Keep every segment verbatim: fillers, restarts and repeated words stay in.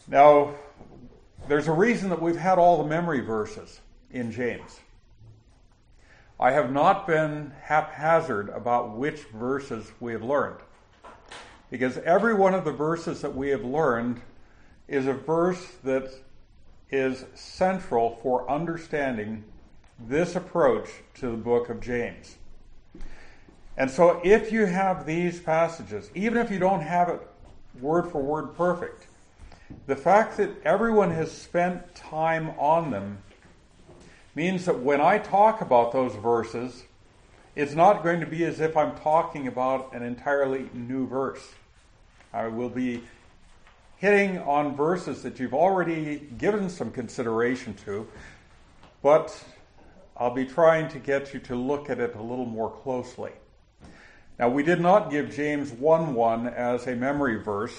Now, there's a reason that we've had all the memory verses in James. I have not been haphazard about which verses we have learned, because every one of the verses that we have learned is a verse that is central for understanding this approach to the book of James. And so if you have these passages, even if you don't have it word for word perfect, the fact that everyone has spent time on them means that when I talk about those verses, it's not going to be as if I'm talking about an entirely new verse. I will be hitting on verses that you've already given some consideration to, but I'll be trying to get you to look at it a little more closely. Now, we did not give James one one as a memory verse,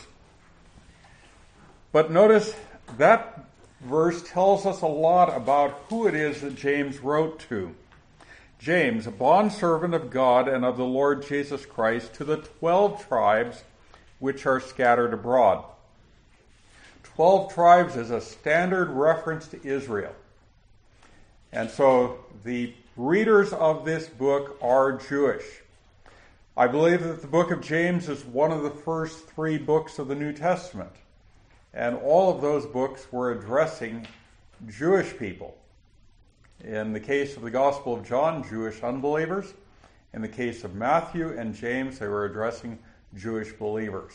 but notice that verse tells us a lot about who it is that James wrote to. James, a bondservant of God and of the Lord Jesus Christ, to the twelve tribes which are scattered abroad. Twelve tribes is a standard reference to Israel. And so the readers of this book are Jewish. I believe that the book of James is one of the first three books of the New Testament. And all of those books were addressing Jewish people. In the case of the Gospel of John, Jewish unbelievers. In the case of Matthew and James, they were addressing Jewish believers.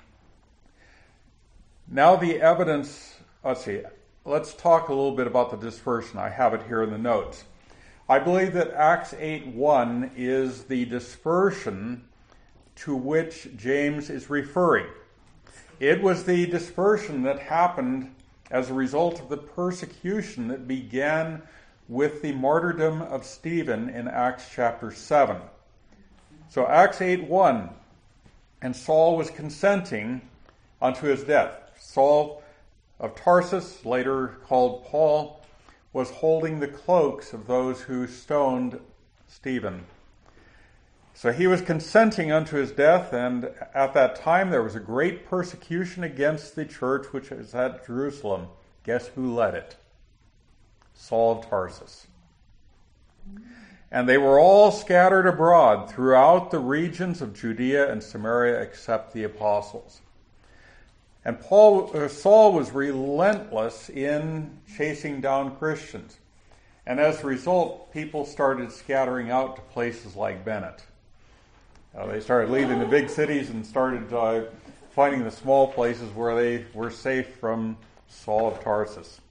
Now the evidence, let's see, let's talk a little bit about the dispersion. I have it here in the notes. I believe that Acts eight one is the dispersion to which James is referring. It was the dispersion that happened as a result of the persecution that began with the martyrdom of Stephen in Acts chapter seven. So Acts eight one, and Saul was consenting unto his death. Saul of Tarsus, later called Paul, was holding the cloaks of those who stoned Stephen. So he was consenting unto his death, and at that time there was a great persecution against the church which was at Jerusalem. Guess who led it? Saul of Tarsus. And they were all scattered abroad throughout the regions of Judea and Samaria except the apostles. And Paul, uh, Saul was relentless in chasing down Christians. And as a result, people started scattering out to places like Bennett. Uh, they started leaving the big cities and started uh, finding the small places where they were safe from Saul of Tarsus.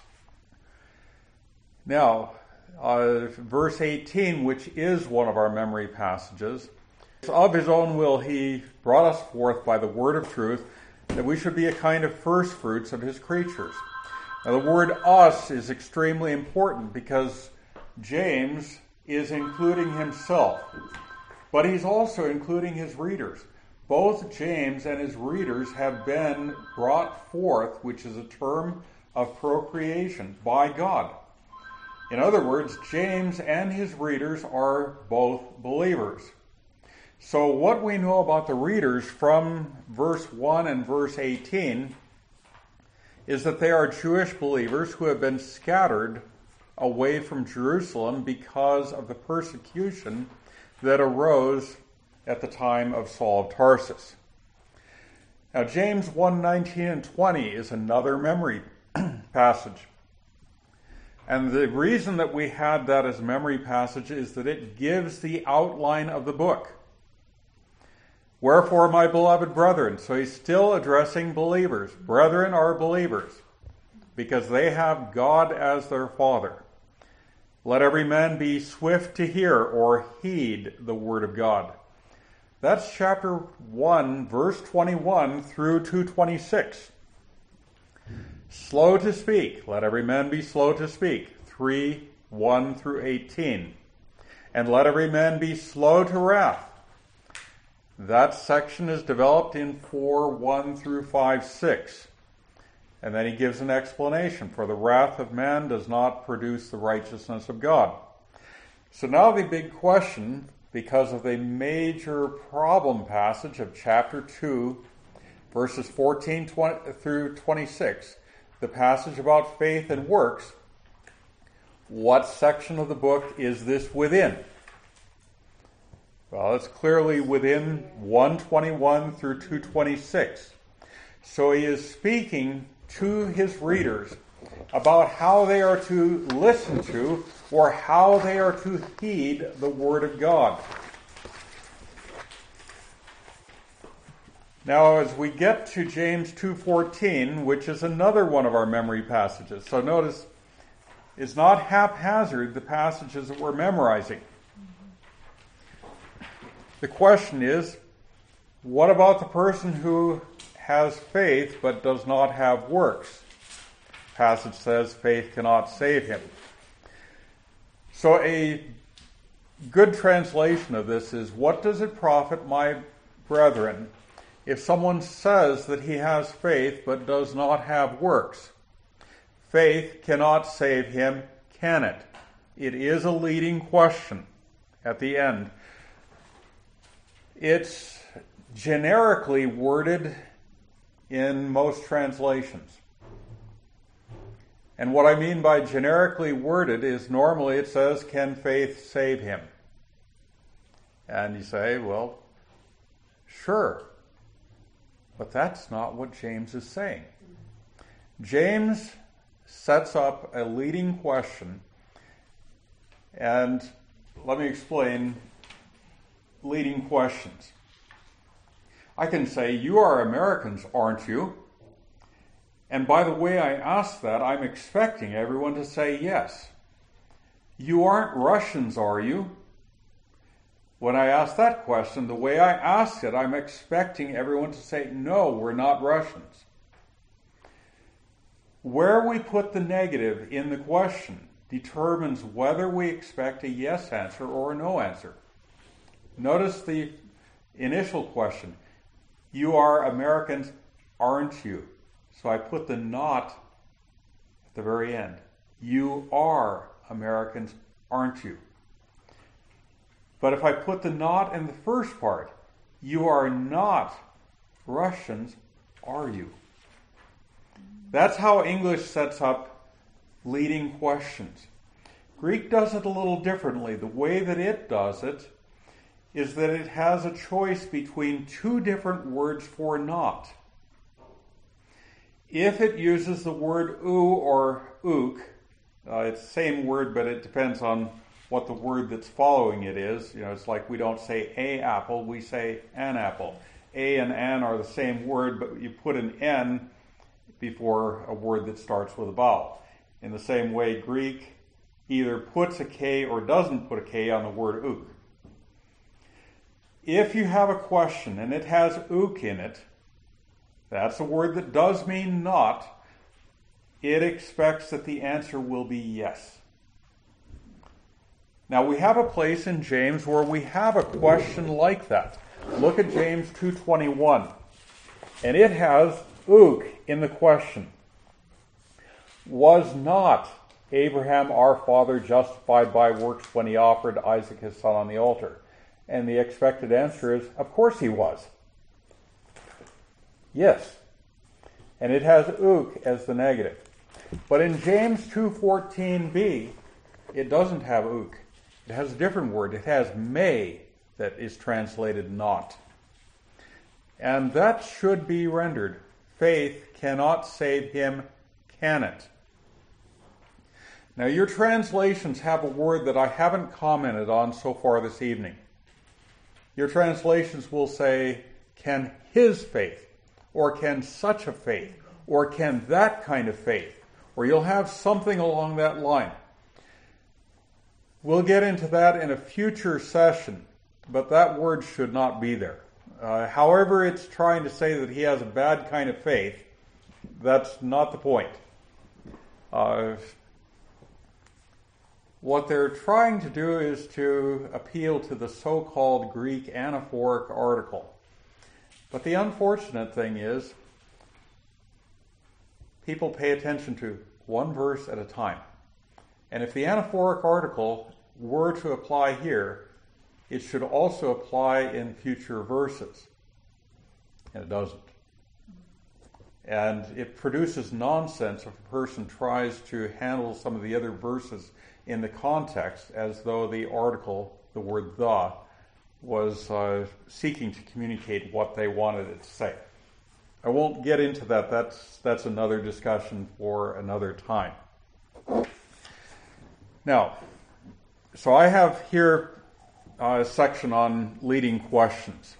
Now, uh, verse eighteen, which is one of our memory passages, of his own will he brought us forth by the word of truth, that we should be a kind of first fruits of his creatures. Now, the word us is extremely important because James is including himself, but he's also including his readers. Both James and his readers have been brought forth, which is a term of procreation, by God. In other words, James and his readers are both believers. So what we know about the readers from verse one and verse eighteen is that they are Jewish believers who have been scattered away from Jerusalem because of the persecution that arose at the time of Saul of Tarsus. Now, James one nineteen and twenty is another memory passage. And the reason that we had that as a memory passage is that it gives the outline of the book. Wherefore, my beloved brethren, so he's still addressing believers. Brethren are believers because they have God as their Father. Let every man be swift to hear or heed the word of God. That's chapter one, verse twenty-one through two twenty-six. Slow to speak. Let every man be slow to speak. three, one through eighteen. And let every man be slow to wrath. That section is developed in four, one through five, six. And then he gives an explanation. For the wrath of man does not produce the righteousness of God. So now the big question, because of the major problem passage of chapter two, verses fourteen through twenty-six, the passage about faith and works, what section of the book is this within? Well, it's clearly within one twenty-one through two twenty-six. So he is speaking to his readers about how they are to listen to or how they are to heed the Word of God. Now, as we get to James two fourteen, which is another one of our memory passages. So notice, it's not haphazard, the passages that we're memorizing. The question is, what about the person who has faith but does not have works? The passage says faith cannot save him. So a good translation of this is, what does it profit, my brethren, if someone says that he has faith but does not have works? Faith cannot save him, can it? It is a leading question at the end. It's generically worded in most translations. And what I mean by generically worded is normally it says, can faith save him? And you say, well, sure. But that's not what James is saying. James sets up a leading question, and let me explain leading questions. I can say, you are Americans, aren't you? And by the way I ask that, I'm expecting everyone to say yes. You aren't Russians, are you? When I ask that question, the way I ask it, I'm expecting everyone to say, no, we're not Russians. Where we put the negative in the question determines whether we expect a yes answer or a no answer. Notice the initial question. You are Americans, aren't you? So I put the not at the very end. You are Americans, aren't you? But if I put the not in the first part, you are not Russians, are you? That's how English sets up leading questions. Greek does it a little differently. The way that it does it is that it has a choice between two different words for not. If it uses the word oo or ook, uh, it's the same word, but it depends on what the word that's following it is. You know, it's like we don't say a apple, we say an apple. A and an are the same word, but you put an n before a word that starts with a vowel. In the same way, Greek either puts a K or doesn't put a K on the word ook. If you have a question and it has ook in it, that's a word that does mean not, it expects that the answer will be yes. Now we have a place in James where we have a question like that. Look at James two twenty-one. And it has ook in the question. Was not Abraham our father justified by works when he offered Isaac his son on the altar? And the expected answer is, of course he was. Yes. And it has ook as the negative. But in James two fourteen b, it doesn't have ook. It has a different word. It has may that is translated not. And that should be rendered, faith cannot save him, can it? Now your translations have a word that I haven't commented on so far this evening. Your translations will say, can his faith, or can such a faith, or can that kind of faith, or you'll have something along that line. We'll get into that in a future session, but that word should not be there. Uh, however, it's trying to say that he has a bad kind of faith. That's not the point. Uh, what they're trying to do is to appeal to the so-called Greek anaphoric article. But the unfortunate thing is, people pay attention to one verse at a time. And if the anaphoric article were to apply here, it should also apply in future verses. And it doesn't. And it produces nonsense if a person tries to handle some of the other verses in the context as though the article, the word the, was uh, seeking to communicate what they wanted it to say. I won't get into that. That's, that's another discussion for another time. Now, so I have here a section on leading questions.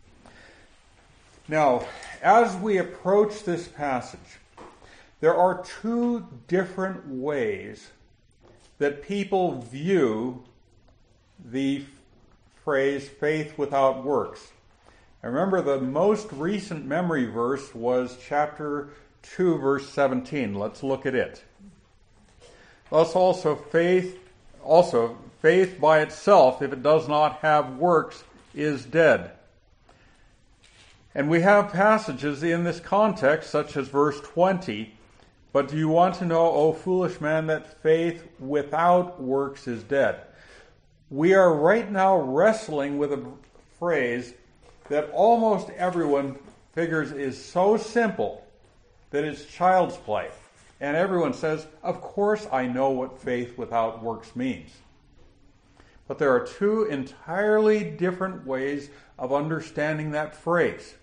Now, as we approach this passage, there are two different ways that people view the phrase faith without works. And remember, the most recent memory verse was chapter two, verse seventeen. Let's look at it. Thus also faith, also faith by itself, if it does not have works, is dead. And we have passages in this context, such as verse twenty. But do you want to know, O foolish man, that faith without works is dead? We are right now wrestling with a phrase that almost everyone figures is so simple that it's child's play. And everyone says, of course I know what faith without works means. But there are two entirely different ways of understanding that phrase.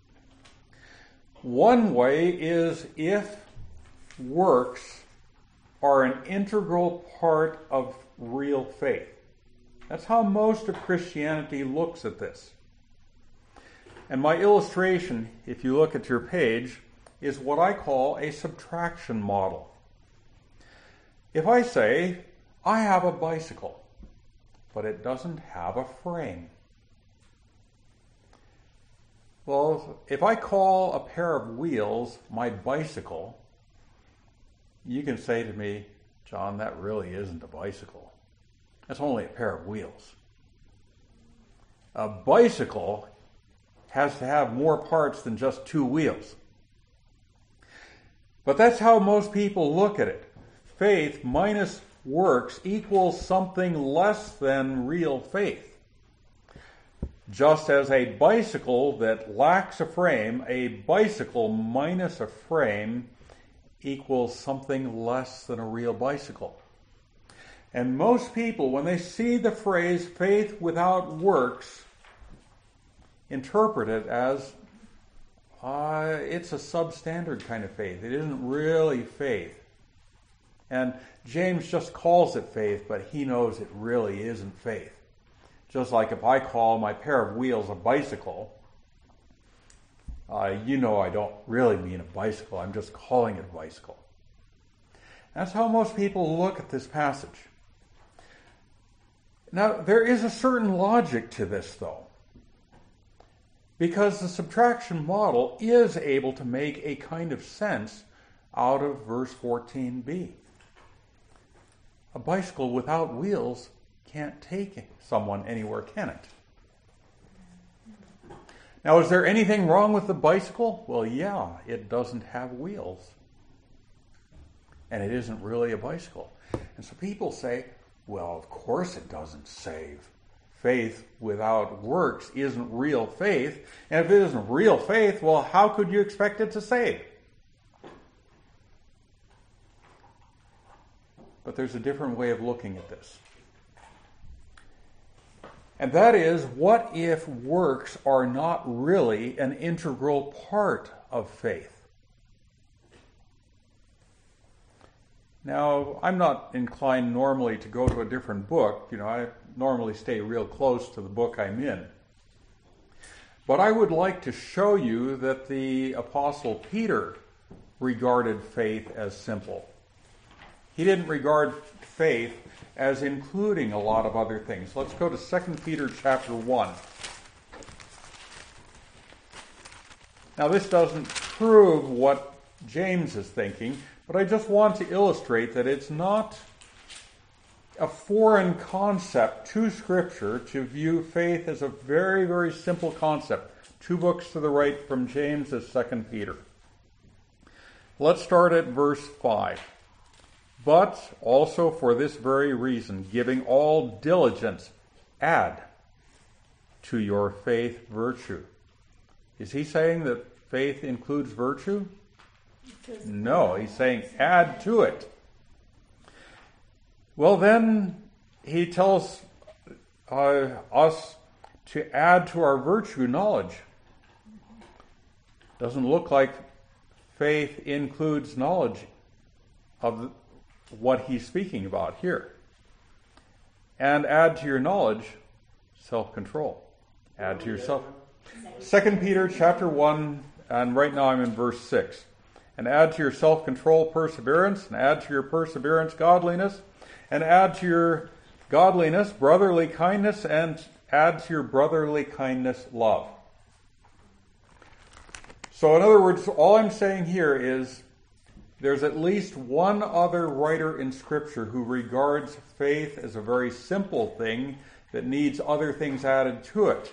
One way is if works are an integral part of real faith. That's how most of Christianity looks at this. And my illustration, if you look at your page, is what I call a subtraction model. If I say, I have a bicycle, but it doesn't have a frame. Well, if I call a pair of wheels my bicycle, you can say to me, John, that really isn't a bicycle. That's only a pair of wheels. A bicycle has to have more parts than just two wheels. But that's how most people look at it. Faith minus works equals something less than real faith. Just as a bicycle that lacks a frame, a bicycle minus a frame equals something less than a real bicycle. And most people, when they see the phrase faith without works, interpret it as uh, it's a substandard kind of faith. It isn't really faith. And James just calls it faith, but he knows it really isn't faith. Just like if I call my pair of wheels a bicycle, uh, you know I don't really mean a bicycle. I'm just calling it a bicycle. That's how most people look at this passage. Now, there is a certain logic to this, though, because the subtraction model is able to make a kind of sense out of verse fourteen b. A bicycle without wheels can't take someone anywhere, can it? Now, is there anything wrong with the bicycle? Well, yeah, it doesn't have wheels. And it isn't really a bicycle. And so people say, well, of course it doesn't save. Faith without works isn't real faith. And if it isn't real faith, well, how could you expect it to save? But there's a different way of looking at this. And that is, what if works are not really an integral part of faith? Now, I'm not inclined normally to go to a different book. You know, I normally stay real close to the book I'm in. But I would like to show you that the Apostle Peter regarded faith as simple. He didn't regard faith as including a lot of other things. Let's go to Second Peter chapter one. Now, this doesn't prove what James is thinking, but I just want to illustrate that it's not a foreign concept to Scripture to view faith as a very, very simple concept. Two books to the right from James is Second Peter. Let's start at verse five. But also for this very reason, giving all diligence, add to your faith virtue. Is he saying that faith includes virtue? No, he's saying add to it. Well, then he tells uh, us to add to our virtue knowledge. Doesn't look like faith includes knowledge of what he's speaking about here. And add to your knowledge self-control. Add to yourself. Second Peter chapter one, and right now I'm in verse six. And add to your self-control perseverance, and add to your perseverance godliness, and add to your godliness brotherly kindness, and add to your brotherly kindness love. So in other words, all I'm saying here is there's at least one other writer in Scripture who regards faith as a very simple thing that needs other things added to it.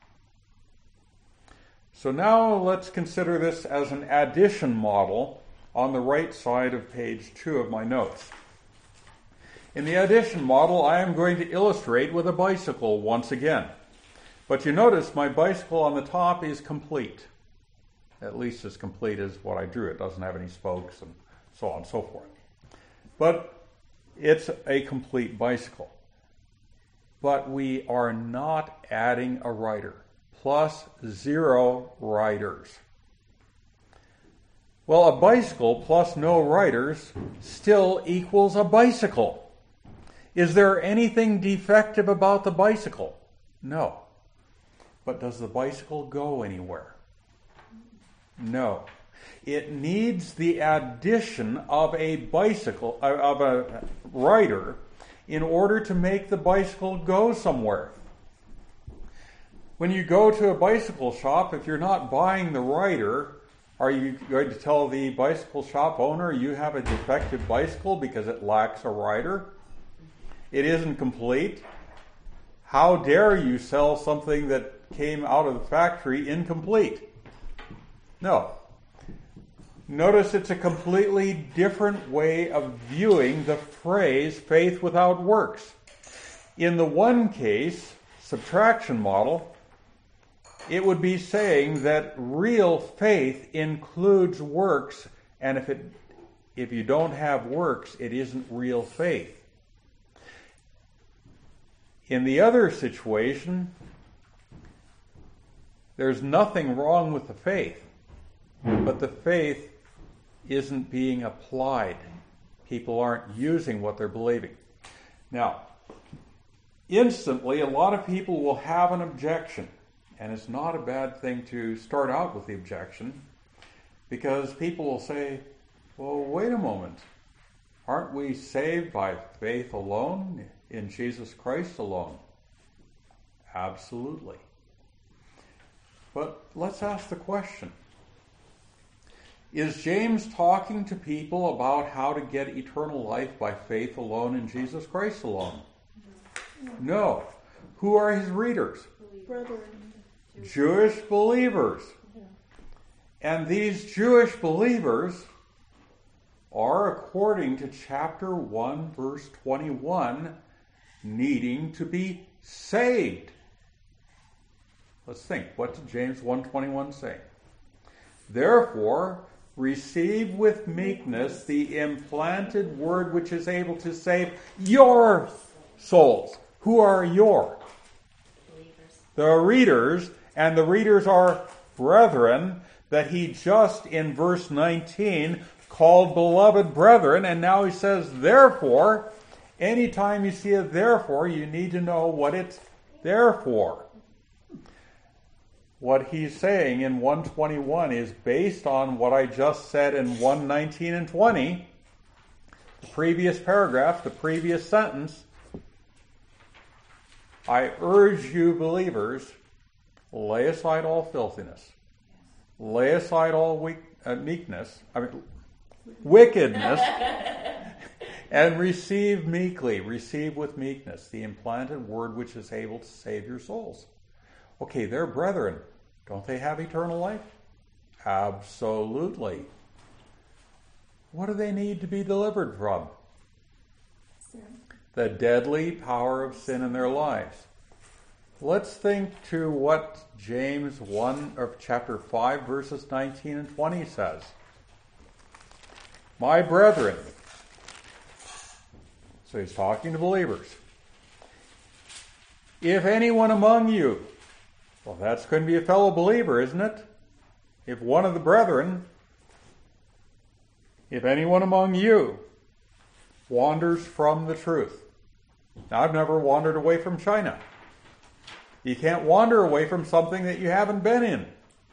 So now let's consider this as an addition model on the right side of page two of my notes. In the addition model, I am going to illustrate with a bicycle once again. But you notice my bicycle on the top is complete. At least as complete as what I drew. It doesn't have any spokes and so on and so forth. But it's a complete bicycle. But we are not adding a rider. Plus zero riders. Well, a bicycle plus no riders still equals a bicycle. Is there anything defective about the bicycle? No. But does the bicycle go anywhere? No. It needs the addition of a bicycle, of a rider, in order to make the bicycle go somewhere. When you go to a bicycle shop, if you're not buying the rider, are you going to tell the bicycle shop owner you have a defective bicycle because it lacks a rider? It isn't complete. How dare you sell something that came out of the factory incomplete? No. Notice it's a completely different way of viewing the phrase faith without works. In the one case, subtraction model, it would be saying that real faith includes works, and if it if you don't have works, it isn't real faith. In the other situation, there's nothing wrong with the faith, but the faith isn't being applied. People aren't using what they're believing. Now, instantly, a lot of people will have an objection. And it's not a bad thing to start out with the objection, because people will say, well, wait a moment. Aren't we saved by faith alone, in Jesus Christ alone? Absolutely. But let's ask the question. Is James talking to people about how to get eternal life by faith alone in Jesus Christ alone? No. Who are his readers? Brethren. Jewish believers. And these Jewish believers are, according to chapter one, verse twenty-one, needing to be saved. Let's think. What did James one twenty-one say? Therefore, receive with meekness the implanted word which is able to save your souls. Who are your? Believers. The readers. And the readers are brethren that he just in verse nineteen called beloved brethren. And now he says, therefore, anytime you see a therefore, you need to know what it's there for. What he's saying in one twenty-one is based on what I just said in one nineteen and twenty, the previous paragraph, the previous sentence. I urge you, believers, lay aside all filthiness. Lay aside all weak, uh, meekness, I mean, wickedness, and receive meekly, receive with meekness the implanted word which is able to save your souls. Okay, they're brethren. Don't they have eternal life? Absolutely. What do they need to be delivered from? Sin. The deadly power of sin in their lives. Let's think to what James one of chapter five verses nineteen and twenty says. my brethren. So he's talking to believers. If anyone among you, well, that's going to be a fellow believer, isn't it? If one of the brethren, if anyone among you wanders from the truth. Now, I've never wandered away from China. You can't wander away from something that you haven't been in.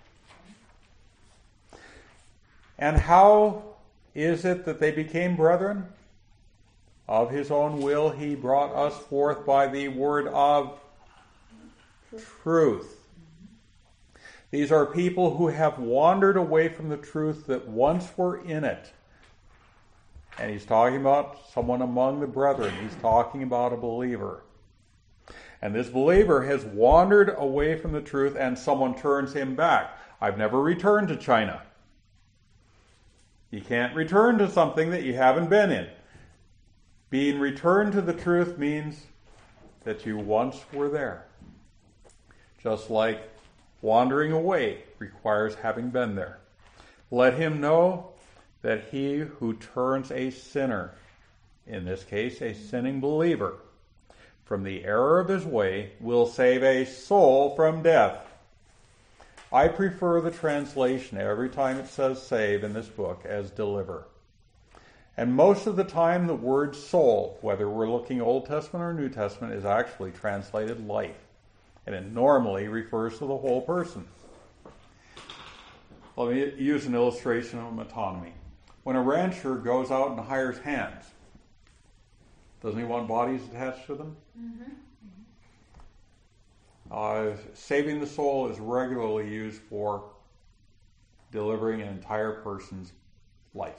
And how is it that they became brethren? Of his own will he brought us forth by the word of truth. These are people who have wandered away from the truth that once were in it. And he's talking about someone among the brethren. He's talking about a believer. And this believer has wandered away from the truth and someone turns him back. I've never returned to China. You can't return to something that you haven't been in. Being returned to the truth means that you once were there. Just like wandering away requires having been there. Let him know that he who turns a sinner, in this case a sinning believer, from the error of his way will save a soul from death. I prefer the translation every time it says save in this book as deliver. And most of the time the word soul, whether we're looking Old Testament or New Testament, is actually translated life. And it normally refers to the whole person. Let me use an illustration of metonymy. When a rancher goes out and hires hands, doesn't he want bodies attached to them? Mm-hmm. Uh, saving the soul is regularly used for delivering an entire person's life.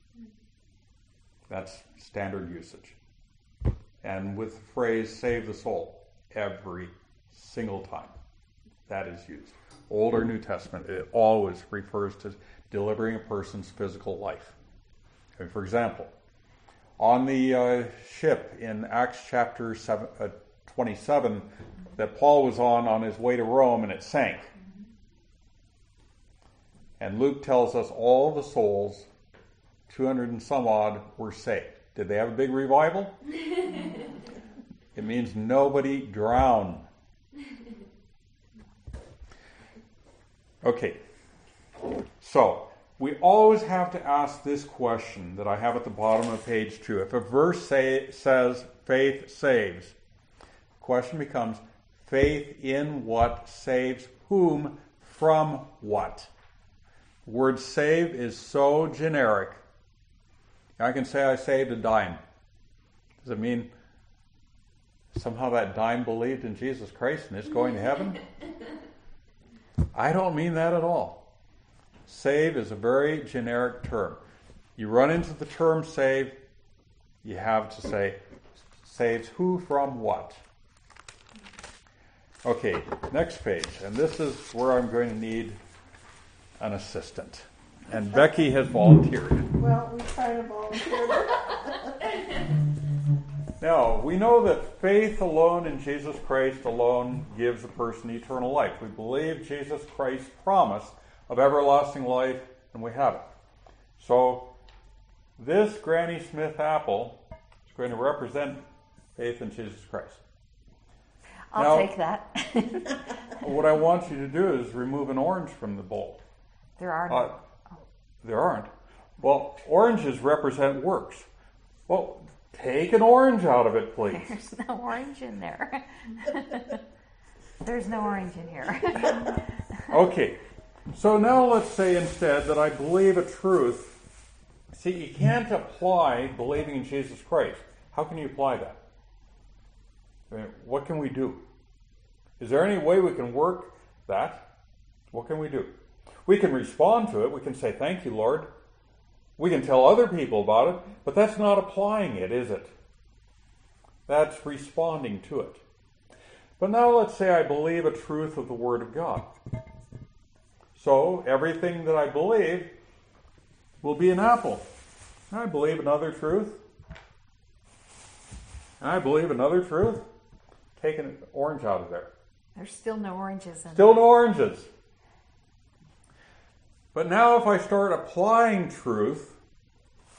That's standard usage. And with the phrase save the soul, every single time that is used. Old or New Testament, it always refers to delivering a person's physical life. And for example, on the uh, ship in Acts chapter seven, uh, twenty-seven that Paul was on on his way to Rome and it sank. And Luke tells us all the souls, two hundred and some odd, were saved. Did they have a big revival? It means nobody drowned. Okay, so we always have to ask this question that I have at the bottom of page two. If a verse say, says faith saves, the question becomes faith in what saves whom from what? The word save is so generic. I can say I saved a dime. Does it mean somehow that dime believed in Jesus Christ and it's going to heaven? I don't mean that at all. Save is a very generic term. You run into the term save, you have to say, saves who from what? Okay, next page. And this is where I'm going to need an assistant. And Becky has volunteered. Well, we try to volunteer. Now, we know that faith alone in Jesus Christ alone gives a person eternal life. We believe Jesus Christ's promise of everlasting life, and we have it. So, this Granny Smith apple is going to represent faith in Jesus Christ. I'll now, take that. What I want you to do is remove an orange from the bowl. There are no. Uh, there aren't. Well, oranges represent works. Well, take an orange out of it, please. There's no orange in there. There's no orange in here. Okay. So now let's say instead that I believe a truth. See, you can't apply believing in Jesus Christ. How can you apply that? I mean, what can we do? Is there any way we can work that? What can we do? We can respond to it. We can say, thank you, Lord. We can tell other people about it, but that's not applying it, is it? That's responding to it. But now let's say I believe a truth of the Word of God. So everything that I believe will be an apple. I believe another truth. I believe another truth. Take an orange out of there. There's still no oranges in Still there. no oranges. But now if I start applying truth,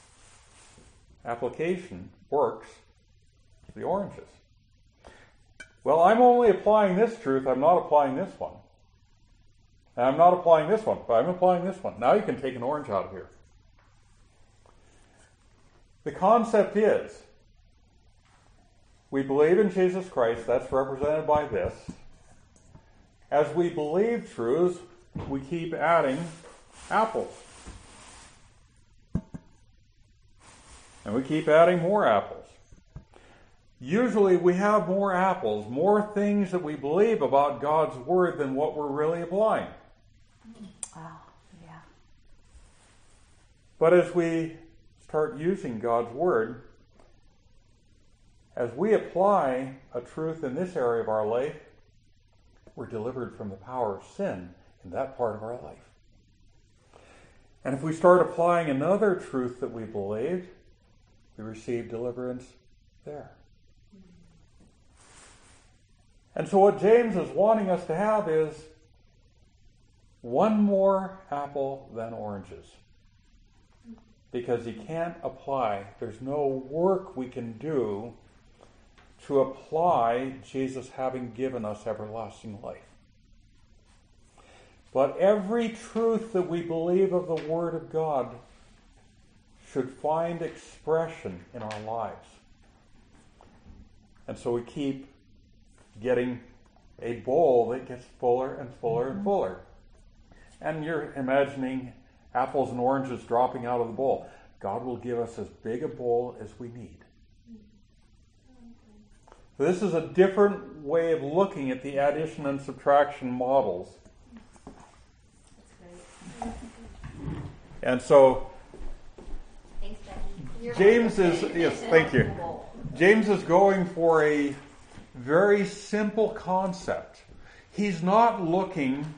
application works to the oranges. Well, I'm only applying this truth, I'm not applying this one. And I'm not applying this one, but I'm applying this one. Now you can take an orange out of here. The concept is, we believe in Jesus Christ, that's represented by this. As we believe truths, we keep adding apples. And we keep adding more apples. Usually we have more apples, more things that we believe about God's Word than what we're really applying. Oh, yeah. But as we start using God's Word, as we apply a truth in this area of our life, we're delivered from the power of sin in that part of our life. And if we start applying another truth that we believed, we receive deliverance there. And so what James is wanting us to have is one more apple than oranges. Because he can't apply, there's no work we can do to apply Jesus having given us everlasting life. But every truth that we believe of the Word of God should find expression in our lives. And so we keep getting a bowl that gets fuller and fuller and fuller. And you're imagining apples and oranges dropping out of the bowl. God will give us as big a bowl as we need. So this is a different way of looking at the addition and subtraction models. And so Thanks, Becky. James is, yes, thank you. James is going for a very simple concept. He's not looking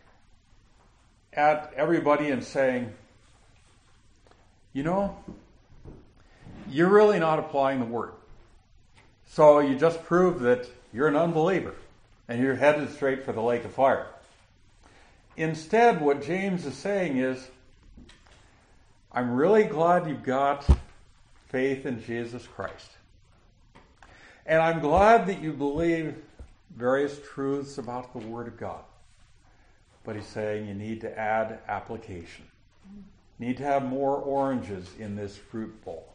at everybody and saying, you know, you're really not applying the Word. So you just proved that you're an unbeliever and you're headed straight for the lake of fire. Instead, what James is saying is, I'm really glad you've got faith in Jesus Christ. And I'm glad that you believe various truths about the Word of God. But he's saying you need to add application. You need to have more oranges in this fruit bowl.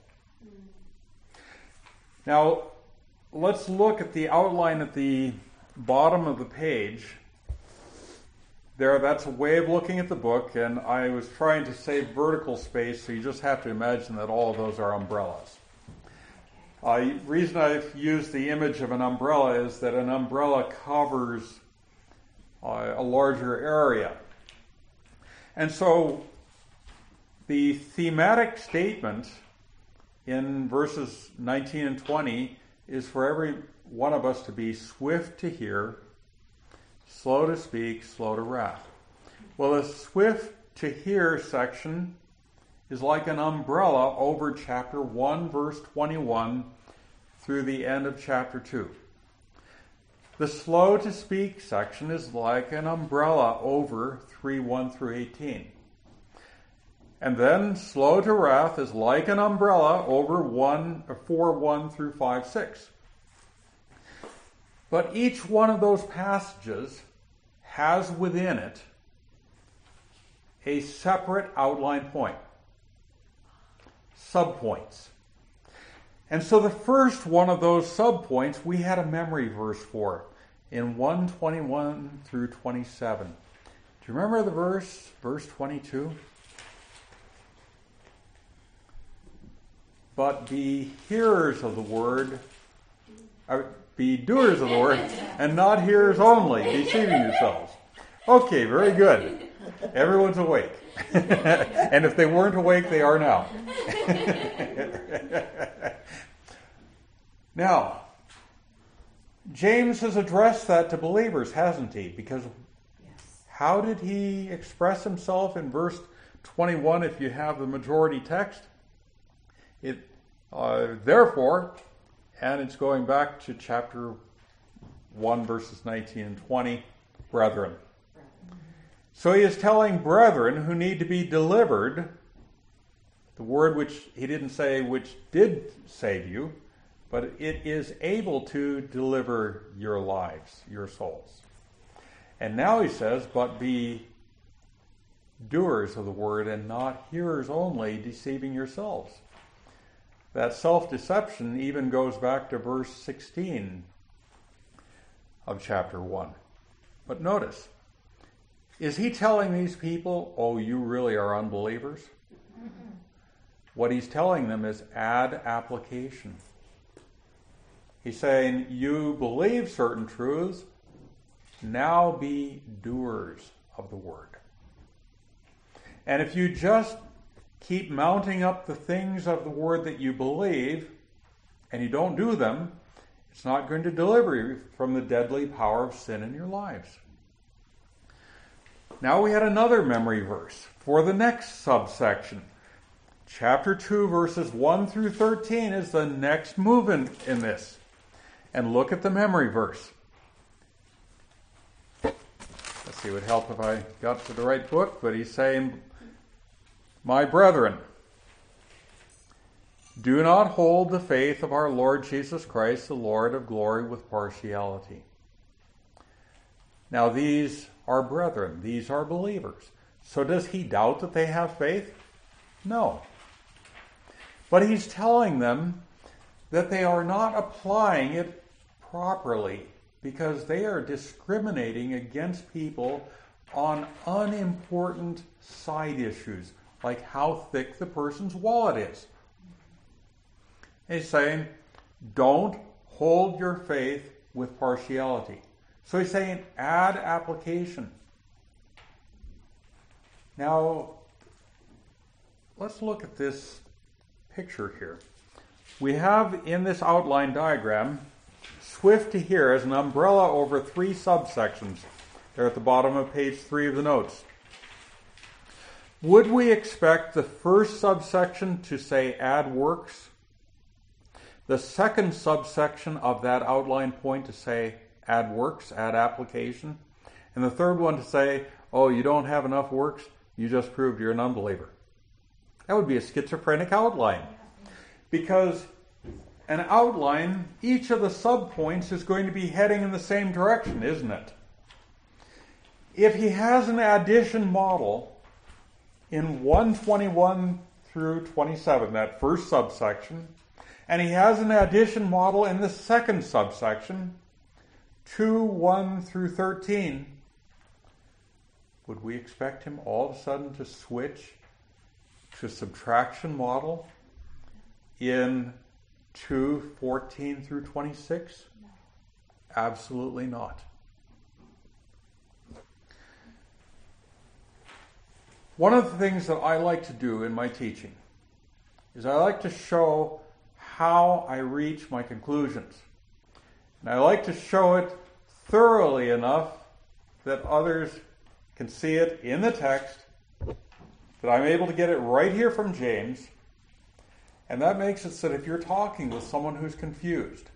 Now, let's look at the outline at the bottom of the page. There, that's a way of looking at the book, and I was trying to save vertical space, so you just have to imagine that all of those are umbrellas. The uh, reason I've used the image of an umbrella is that an umbrella covers uh, a larger area. And so the thematic statement in verses nineteen and twenty is for every one of us to be swift to hear, slow to speak, slow to wrath. Well, the swift to hear section is like an umbrella over chapter one, verse twenty-one, through the end of chapter two. The slow to speak section is like an umbrella over three one through eighteen. And then slow to wrath is like an umbrella over one, four one through five six. But each one of those passages has within it a separate outline point. Subpoints. And so the first one of those subpoints we had a memory verse for in one twenty-one through twenty-seven. Do you remember the verse, verse twenty-two? But be hearers of the word, uh, be doers of the word, and not hearers only, deceiving yourselves. Okay, very good. Everyone's awake. And if they weren't awake, they are now. Now, James has addressed that to believers, hasn't he? Because how did he express himself in verse twenty-one if you have the majority text? It, uh, therefore, and it's going back to chapter one, verses nineteen and twenty, brethren. So he is telling brethren who need to be delivered The word which he didn't say which did save you, but it is able to deliver your lives, your souls. And now he says, but be doers of the word and not hearers only, deceiving yourselves. That self-deception even goes back to verse sixteen of chapter one. But notice, is he telling these people, oh, you really are unbelievers? Mm-mm. What he's telling them is add application. He's saying, you believe certain truths, now be doers of the word. And if you just keep mounting up the things of the word that you believe, and you don't do them, it's not going to deliver you from the deadly power of sin in your lives. Now we had another memory verse for the next subsection. Chapter two, verses one through thirteen is the next move in, in this. And look at the memory verse. Let's see, it would help if I got to the right book, but he's saying, my brethren, do not hold the faith of our Lord Jesus Christ, the Lord of glory, with partiality. Now these are brethren, these are believers. So does he doubt that they have faith? No. But he's telling them that they are not applying it properly because they are discriminating against people on unimportant side issues, like how thick the person's wallet is. He's saying, don't hold your faith with partiality. So he's saying, add application. Now, let's look at this picture here. We have in this outline diagram, swift to hear as an umbrella over three subsections. They're at the bottom of page three of the notes. Would we expect the first subsection to say add works? The second subsection of that outline point to say add works, add application? And the third one to say, oh, you don't have enough works, you just proved you're an unbeliever. That would be a schizophrenic outline. Because an outline, each of the subpoints is going to be heading in the same direction, isn't it? If he has an addition model in one twenty-one through twenty-seven, that first subsection, and he has an addition model in the second subsection, two, one through thirteen, would we expect him all of a sudden to switch to a subtraction model in two, fourteen through twenty-six? No. Absolutely not. One of the things that I like to do in my teaching is I like to show how I reach my conclusions. And I like to show it thoroughly enough that others can see it in the text, that I'm able to get it right here from James, and that makes it so that if you're talking with someone who's confused,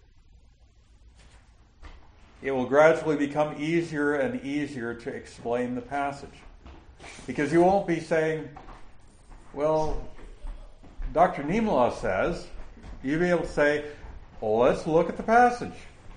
it will gradually become easier and easier to explain the passage. Because you won't be saying, well, Doctor Niemela says, you'll be able to say, well, let's look at the passage.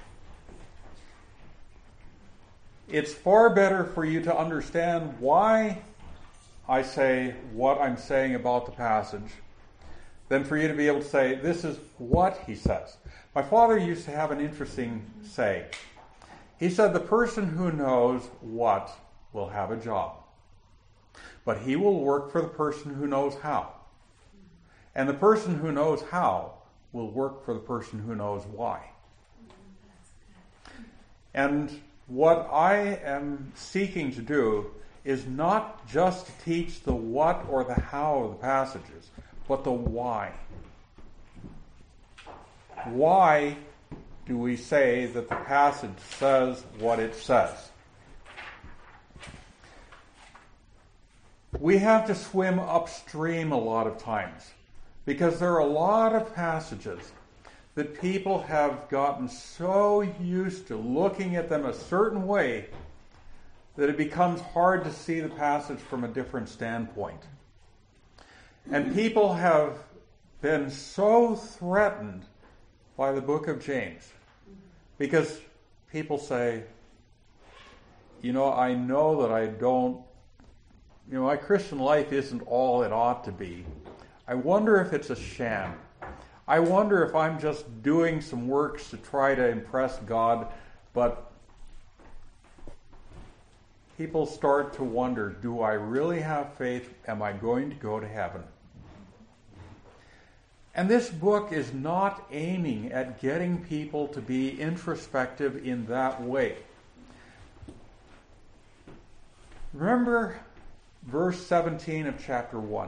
It's far better for you to understand why I say what I'm saying about the passage than for you to be able to say, this is what he says. My father used to have an interesting say. He said, the person who knows what will have a job, but he will work for the person who knows how. And the person who knows how will work for the person who knows why. And what I am seeking to do is not just to teach the what or the how of the passages, but the why. Why do we say that the passage says what it says? We have to swim upstream a lot of times because there are a lot of passages that people have gotten so used to looking at them a certain way that it becomes hard to see the passage from a different standpoint. And people have been so threatened by the book of James because people say, you know, I know that I don't, you know, my Christian life isn't all it ought to be. I wonder if it's a sham. I wonder if I'm just doing some works to try to impress God, but people start to wonder, do I really have faith? Am I going to go to heaven? And this book is not aiming at getting people to be introspective in that way. Remember verse seventeen of chapter one.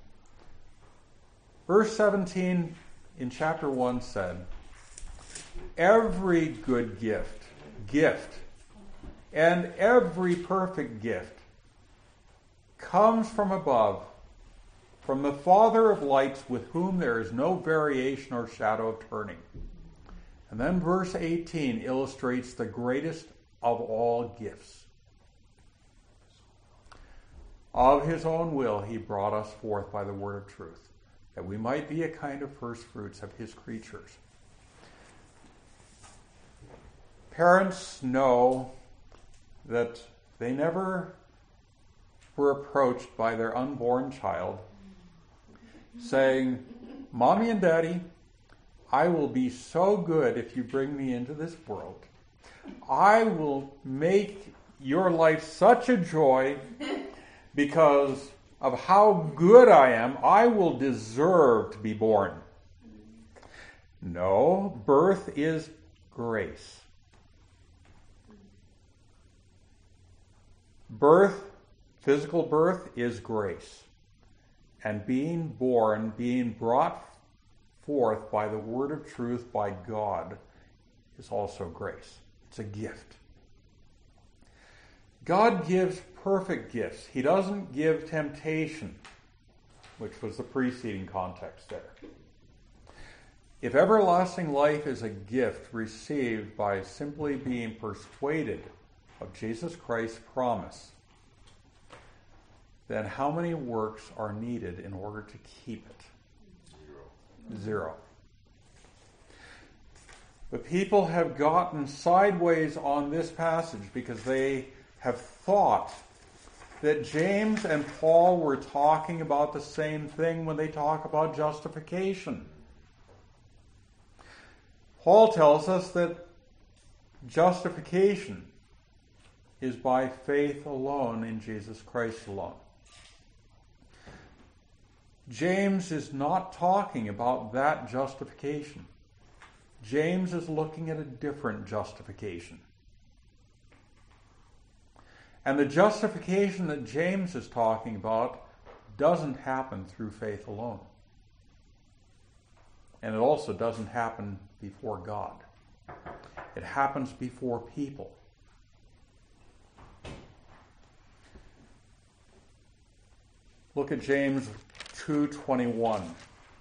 Verse seventeen in chapter one said, every good gift, gift, and every perfect gift comes from above, from the Father of lights, with whom there is no variation or shadow of turning. And then verse eighteen illustrates the greatest of all gifts. Of his own will he brought us forth by the word of truth, that we might be a kind of first fruits of his creatures. Parents know that they never were approached by their unborn child saying, Mommy and Daddy, I will be so good if you bring me into this world. I will make your life such a joy because of how good I am. I will deserve to be born. No, birth is grace. Birth, physical birth, is grace. And being born, being brought forth by the word of truth by God, is also grace. It's a gift. God gives perfect gifts. He doesn't give temptation, which was the preceding context there. If everlasting life is a gift received by simply being persuaded of Jesus Christ's promise, then how many works are needed in order to keep it? Zero. Zero. But people have gotten sideways on this passage because they have thought that James and Paul were talking about the same thing when they talk about justification. Paul tells us that justification is by faith alone in Jesus Christ alone. James is not talking about that justification. James is looking at a different justification. And the justification that James is talking about doesn't happen through faith alone. And it also doesn't happen before God. It happens before people. Look at James two twenty-one.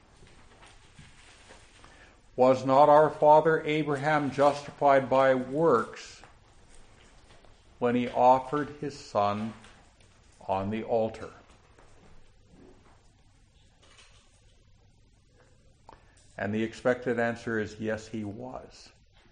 Was not our father Abraham justified by works when he offered his son on the altar? And the expected answer is yes, he was.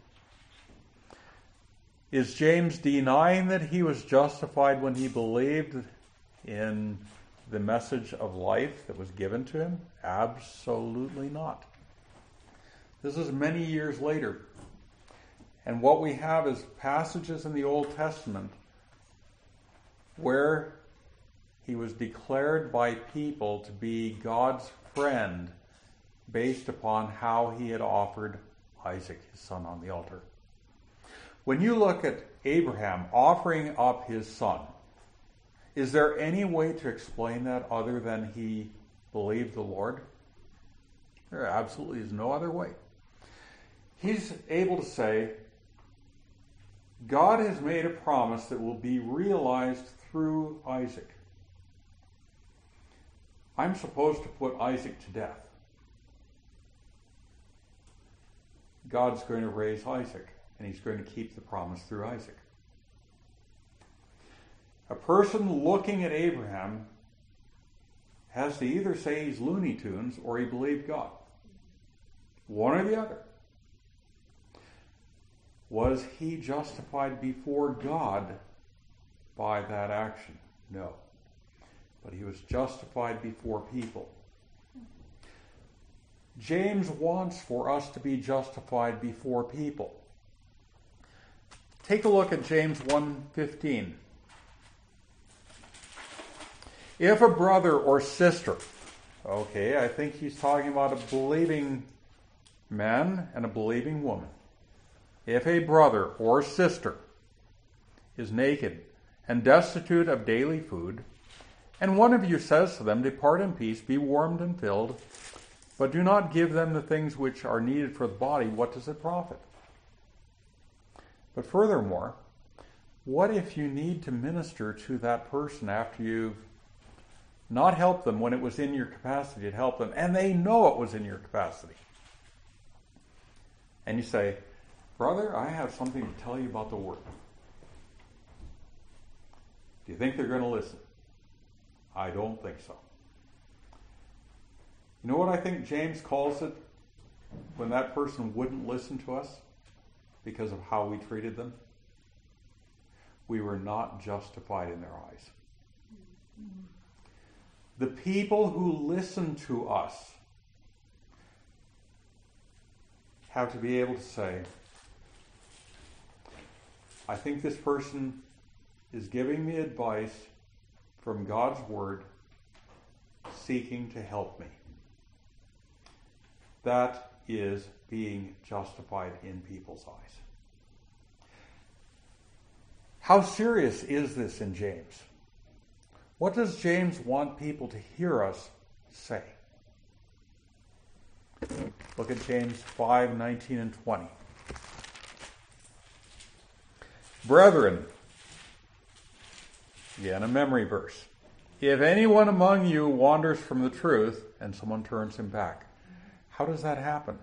Is James denying that he was justified when he believed in the message of life that was given to him? Absolutely not. This is many years later. And what we have is passages in the Old Testament where he was declared by people to be God's friend based upon how he had offered Isaac, his son, on the altar. When you look at Abraham offering up his son, is there any way to explain that other than he believed the Lord? There absolutely is no other way. He's able to say, God has made a promise that will be realized through Isaac. I'm supposed to put Isaac to death. God's going to raise Isaac, and he's going to keep the promise through Isaac. A person looking at Abraham has to either say he's Looney Tunes or he believed God. One or the other. Was he justified before God by that action? No. But he was justified before people. James wants for us to be justified before people. Take a look at James one fifteen. If a brother or sister, okay, I think he's talking about a believing man and a believing woman. If a brother or sister is naked and destitute of daily food, and one of you says to them, "Depart in peace, be warmed and filled," but do not give them the things which are needed for the body, what does it profit? But furthermore, what if you need to minister to that person after you've not helped them when it was in your capacity to help them, and they know it was in your capacity? And you say, "Brother, I have something to tell you about the Word." Do you think they're going to listen? I don't think so. You know what I think James calls it when that person wouldn't listen to us because of how we treated them? We were not justified in their eyes. The people who listen to us have to be able to say, "I think this person is giving me advice from God's Word, seeking to help me." That is being justified in people's eyes. How serious is this in James? What does James want people to hear us say? Look at James five nineteen and twenty. Brethren, again a memory verse, if anyone among you wanders from the truth and someone turns him back, how does that happen?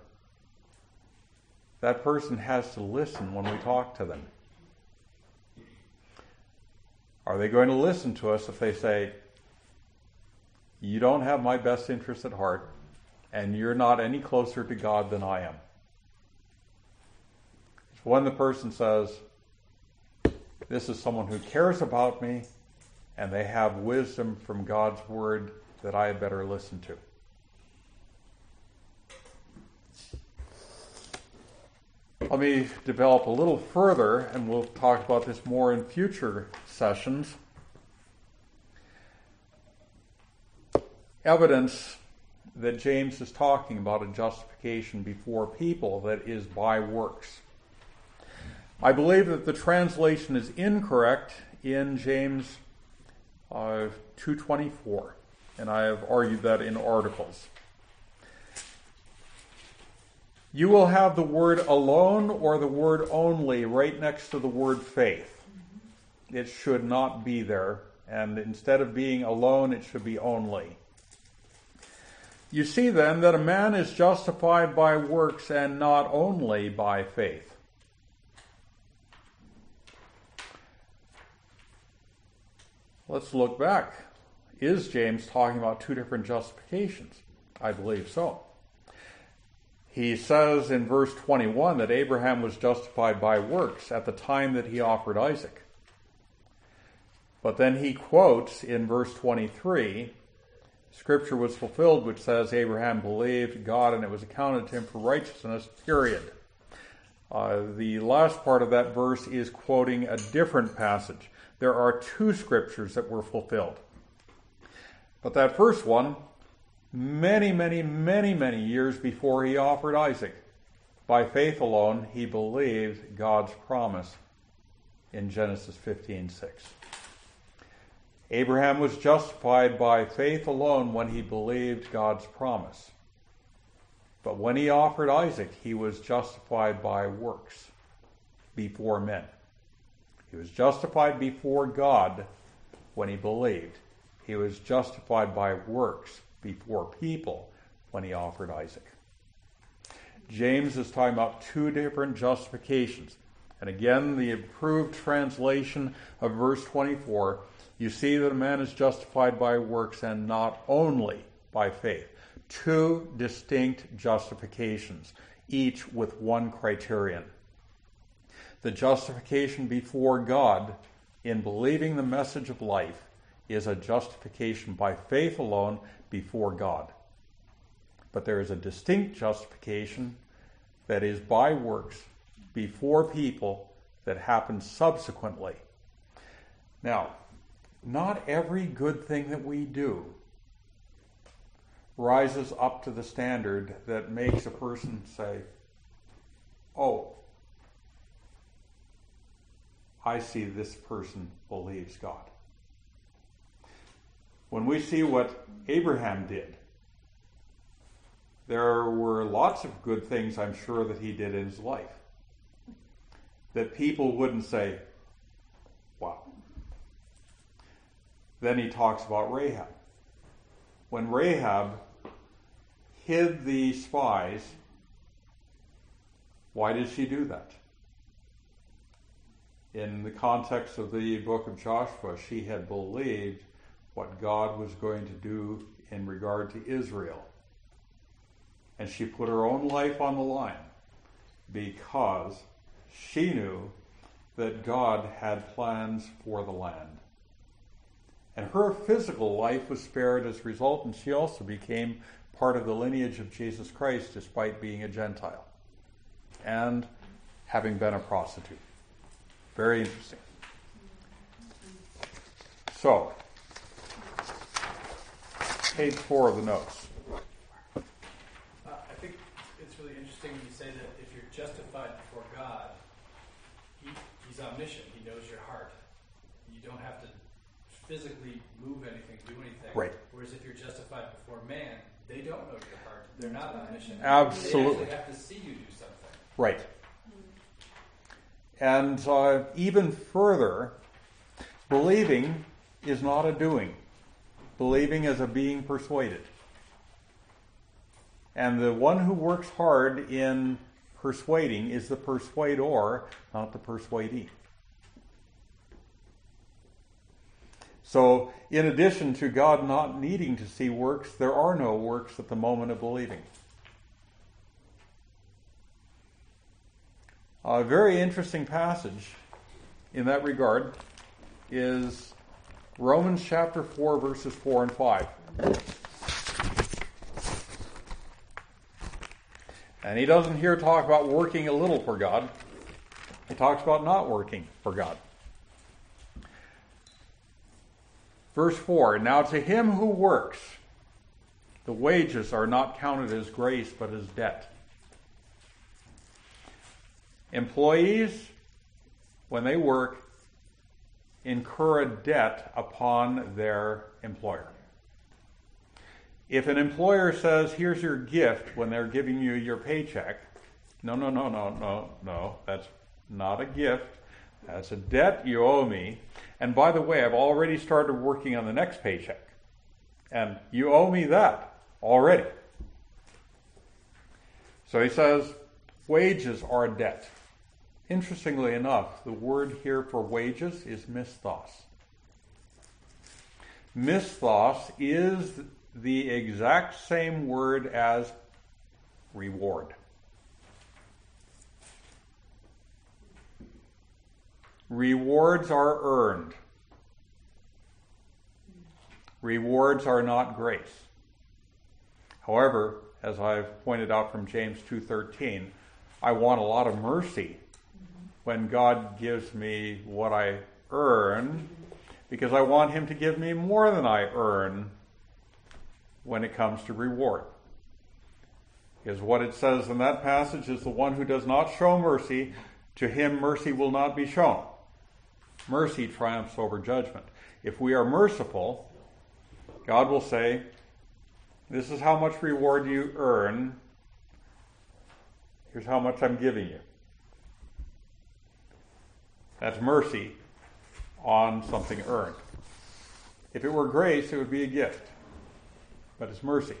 That person has to listen when we talk to them. Are they going to listen to us if they say, "You don't have my best interest at heart, and you're not any closer to God than I am"? When the person says, "This is someone who cares about me, and they have wisdom from God's Word that I had better listen to." Let me develop a little further, and we'll talk about this more in future sessions. Evidence that James is talking about a justification before people that is by works. I believe that the translation is incorrect in James uh, two twenty-four, and I have argued that in articles. You will have the word alone or the word only right next to the word faith. It should not be there, and instead of being alone, it should be only. You see then that a man is justified by works and not only by faith. Let's look back. Is James talking about two different justifications? I believe so. He says in verse twenty-one that Abraham was justified by works at the time that he offered Isaac. But then he quotes in verse twenty-three, Scripture was fulfilled which says Abraham believed God and it was accounted to him for righteousness, period. Uh, the last part of that verse is quoting a different passage. There are two scriptures that were fulfilled. But that first one, many, many, many, many years before he offered Isaac, by faith alone, he believed God's promise in Genesis fifteen six. Abraham was justified by faith alone when he believed God's promise. But when he offered Isaac, he was justified by works before men. He was justified before God when he believed. He was justified by works before people when he offered Isaac. James is talking about two different justifications. And again, the approved translation of verse twenty-four You see that a man is justified by works and not only by faith. Two distinct justifications, each with one criterion. The justification before God in believing the message of life is a justification by faith alone before God. But there is a distinct justification that is by works before people that happens subsequently. Now, not every good thing that we do rises up to the standard that makes a person say, oh, I see this person believes God. When we see what Abraham did, there were lots of good things I'm sure that he did in his life that people wouldn't say, wow. Then he talks about Rahab. When Rahab hid the spies, why did she do that? In the context of the book of Joshua, she had believed what God was going to do in regard to Israel. And she put her own life on the line because she knew that God had plans for the land. And her physical life was spared as a result, and she also became part of the lineage of Jesus Christ despite being a Gentile and having been a prostitute. Very interesting. So, page four of the notes. Uh, I think it's really interesting when you say that if you're justified before God, he, He's omniscient. He knows your heart. You don't have to physically move anything, do anything. Right. Whereas if you're justified before man, they don't know your heart. They're not omniscient. Absolutely. They actually have to see you do something. Right. And uh, even further, believing is not a doing. Believing is a being persuaded. And the one who works hard in persuading is the persuader, not the persuadee. So, in addition to God not needing to see works, there are no works at the moment of believing. A very interesting passage in that regard is Romans chapter four, verses four and five. And he doesn't here talk about working a little for God. He talks about not working for God. Verse four, now to him who works, the wages are not counted as grace, but as debt. Employees, when they work, incur a debt upon their employer. If an employer says, here's your gift when they're giving you your paycheck, no, no, no, no, no, no, that's not a gift. That's a debt you owe me. And by the way, I've already started working on the next paycheck. And you owe me that already. So he says, wages are a debt. Interestingly enough, the word here for wages is misthos. Misthos is the exact same word as reward. Rewards are earned. Rewards are not grace. However, as I've pointed out from James two thirteen, I want a lot of mercy when God gives me what I earn, because I want him to give me more than I earn when it comes to reward. Because what it says in that passage is the one who does not show mercy, to him mercy will not be shown. Mercy triumphs over judgment. If we are merciful, God will say, this is how much reward you earn. Here's how much I'm giving you. That's mercy on something earned. If it were grace, it would be a gift. But it's mercy.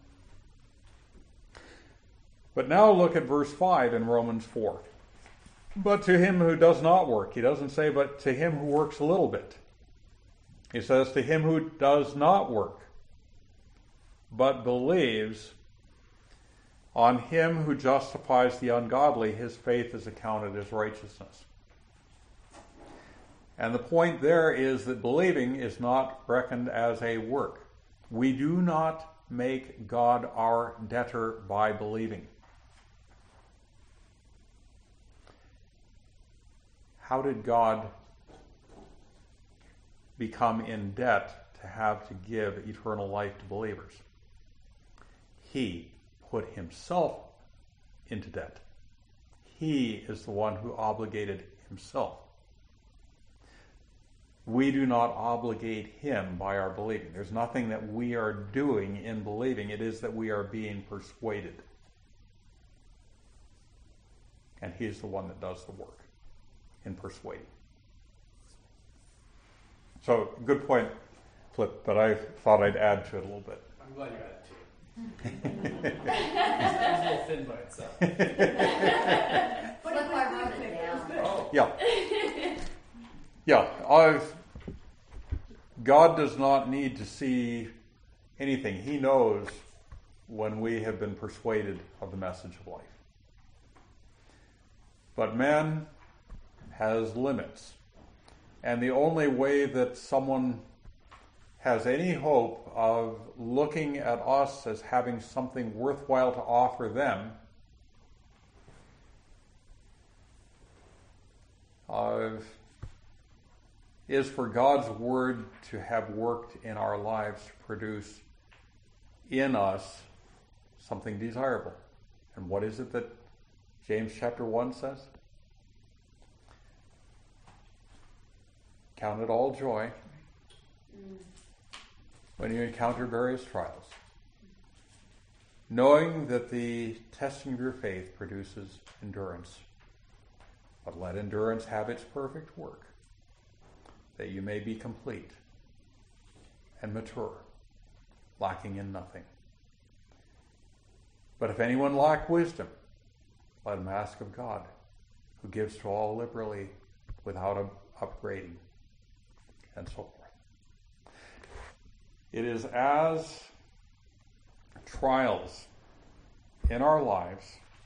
But now look at verse five in Romans four. But to him who does not work, he doesn't say, but to him who works a little bit. He says, to him who does not work, but believes on him who justifies the ungodly, his faith is accounted as righteousness. And the point there is that believing is not reckoned as a work. We do not make God our debtor by believing. How did God become in debt to have to give eternal life to believers? He put himself into debt. He is the one who obligated himself. We do not obligate him by our believing. There's nothing that we are doing in believing. It is that we are being persuaded. And he is the one that does the work in persuading. So, good point, Flip, but I thought I'd add to it a little bit. I'm glad you added to it. It's a little thin by itself. What if I wrote it down? Oh. Yeah. Yeah. I've, God does not need to see anything. He knows when we have been persuaded of the message of life. But man has limits. And the only way that someone has any hope of looking at us as having something worthwhile to offer them uh, is for God's word to have worked in our lives to produce in us something desirable. And what is it that James chapter one says? Count it all joy when you encounter various trials, knowing that the testing of your faith produces endurance. But let endurance have its perfect work, that you may be complete and mature, lacking in nothing. But if anyone lack wisdom, let him ask of God, who gives to all liberally without upbraiding, and so forth. It is as trials in our lives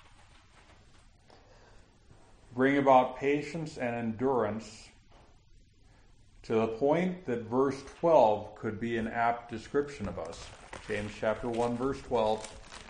bring about patience and endurance to the point that verse twelve could be an apt description of us. James chapter one, verse twelve.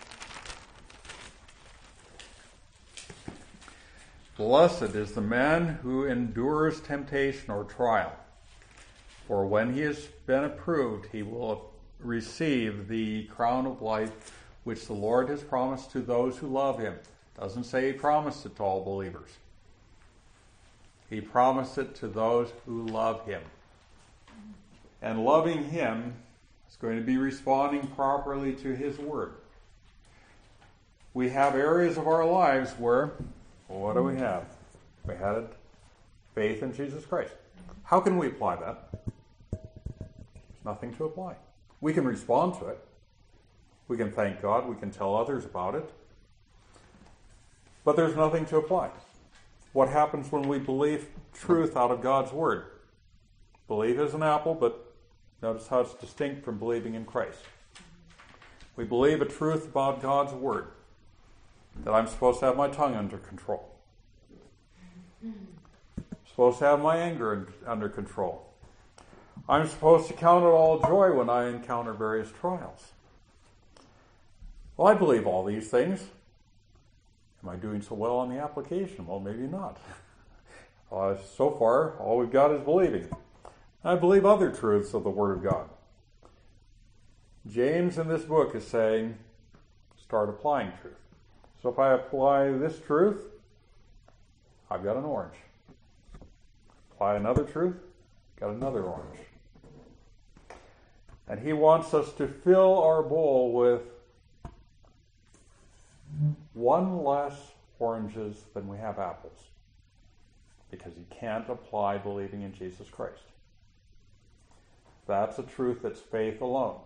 Blessed is the man who endures temptation or trial, for when he has been approved, he will receive the crown of life which the Lord has promised to those who love him. Doesn't say he promised it to all believers. He promised it to those who love him. And loving him is going to be responding properly to his word. We have areas of our lives where, well, what do we have? We had faith in Jesus Christ. How can we apply that? There's nothing to apply. We can respond to it. We can thank God. We can tell others about it. But there's nothing to apply. What happens when we believe truth out of God's word? Believe is an apple, but notice how it's distinct from believing in Christ. We believe a truth about God's word, that I'm supposed to have my tongue under control. I'm supposed to have my anger under control. I'm supposed to count it all joy when I encounter various trials. Well, I believe all these things. Am I doing so well on the application? Well, maybe not. Uh, so far, all we've got is believing. I believe other truths of the Word of God. James in this book is saying, start applying truth. So if I apply this truth, I've got an orange. Apply another truth, got another orange. And he wants us to fill our bowl with one less oranges than we have apples, because you can't apply believing in Jesus Christ. That's a truth that's faith alone.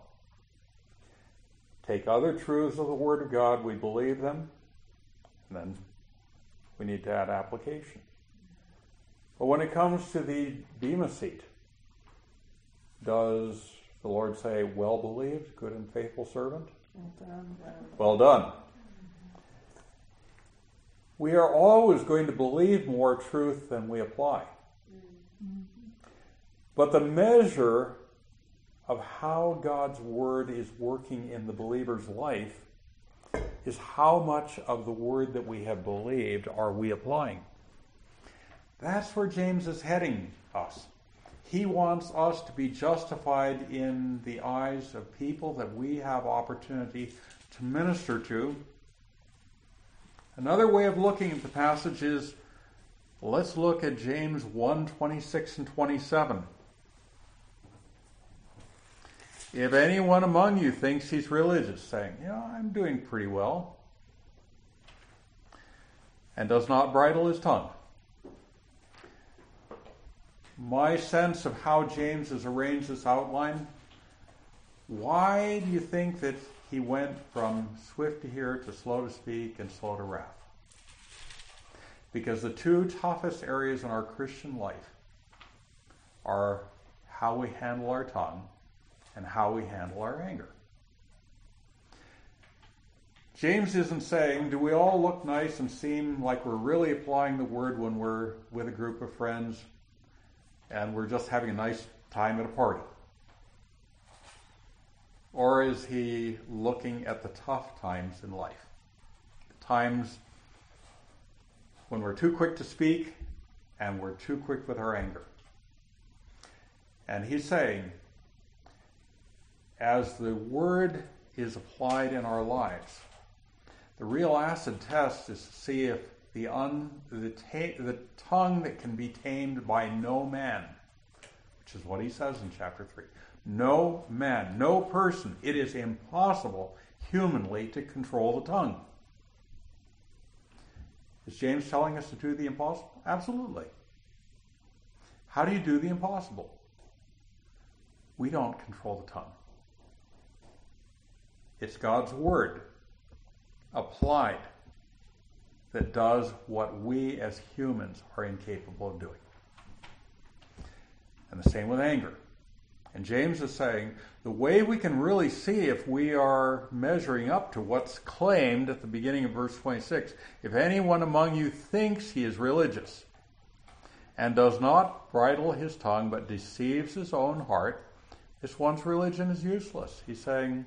Take other truths of the Word of God, we believe them, and then we need to add application. But when it comes to the Bema seat, does the Lord say, well believed, good and faithful servant? Well done, well done. Well done. We are always going to believe more truth than we apply. But the measure of how God's word is working in the believer's life is how much of the word that we have believed are we applying. That's where James is heading us. He wants us to be justified in the eyes of people that we have opportunity to minister to. Another way of looking at the passage is, let's look at James one, twenty-six and twenty-seven. If anyone among you thinks he's religious, saying, yeah, I'm doing pretty well, and does not bridle his tongue. My sense of how James has arranged this outline, why do you think that he went from swift to hear to slow to speak and slow to wrath? Because the two toughest areas in our Christian life are how we handle our tongue and how we handle our anger. James isn't saying, do we all look nice and seem like we're really applying the word when we're with a group of friends and we're just having a nice time at a party? Or is he looking at the tough times in life? The times when we're too quick to speak and we're too quick with our anger. And he's saying, as the word is applied in our lives, the real acid test is to see if the, un, the, ta- the tongue that can be tamed by no man, which is what he says in chapter three. No man, no person. It is impossible humanly to control the tongue. Is James telling us to do the impossible? Absolutely. How do you do the impossible? We don't control the tongue. It's God's word applied that does what we as humans are incapable of doing. And the same with anger. And James is saying the way we can really see if we are measuring up to what's claimed at the beginning of verse twenty-six, if anyone among you thinks he is religious and does not bridle his tongue but deceives his own heart, this one's religion is useless. He's saying,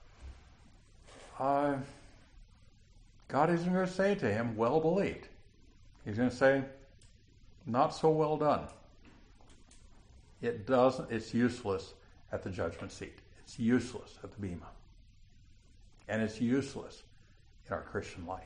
uh, God isn't going to say to him, well believed. He's going to say, not so well done. It doesn't, it's useless at the judgment seat. It's useless at the bema. And it's useless in our Christian life.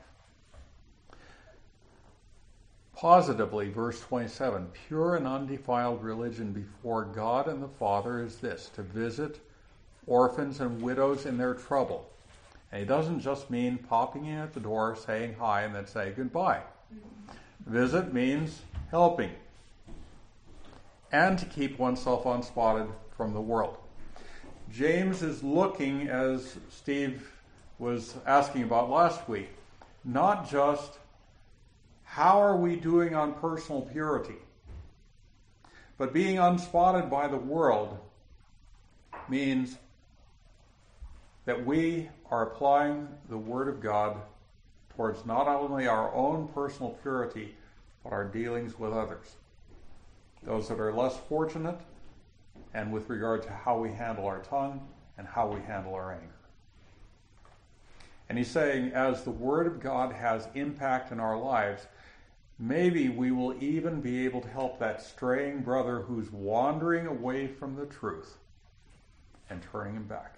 Positively, verse twenty-seven, pure and undefiled religion before God and the Father is this, to visit orphans and widows in their trouble. And he doesn't just mean popping in at the door, saying hi, and then say goodbye. Visit means helping. And to keep oneself unspotted from the world. James is looking, as Steve was asking about last week, not just how are we doing on personal purity, but being unspotted by the world means that we are applying the Word of God towards not only our own personal purity, but our dealings with others. Those that are less fortunate, and with regard to how we handle our tongue and how we handle our anger. And he's saying, as the Word of God has impact in our lives, maybe we will even be able to help that straying brother who's wandering away from the truth and turning him back.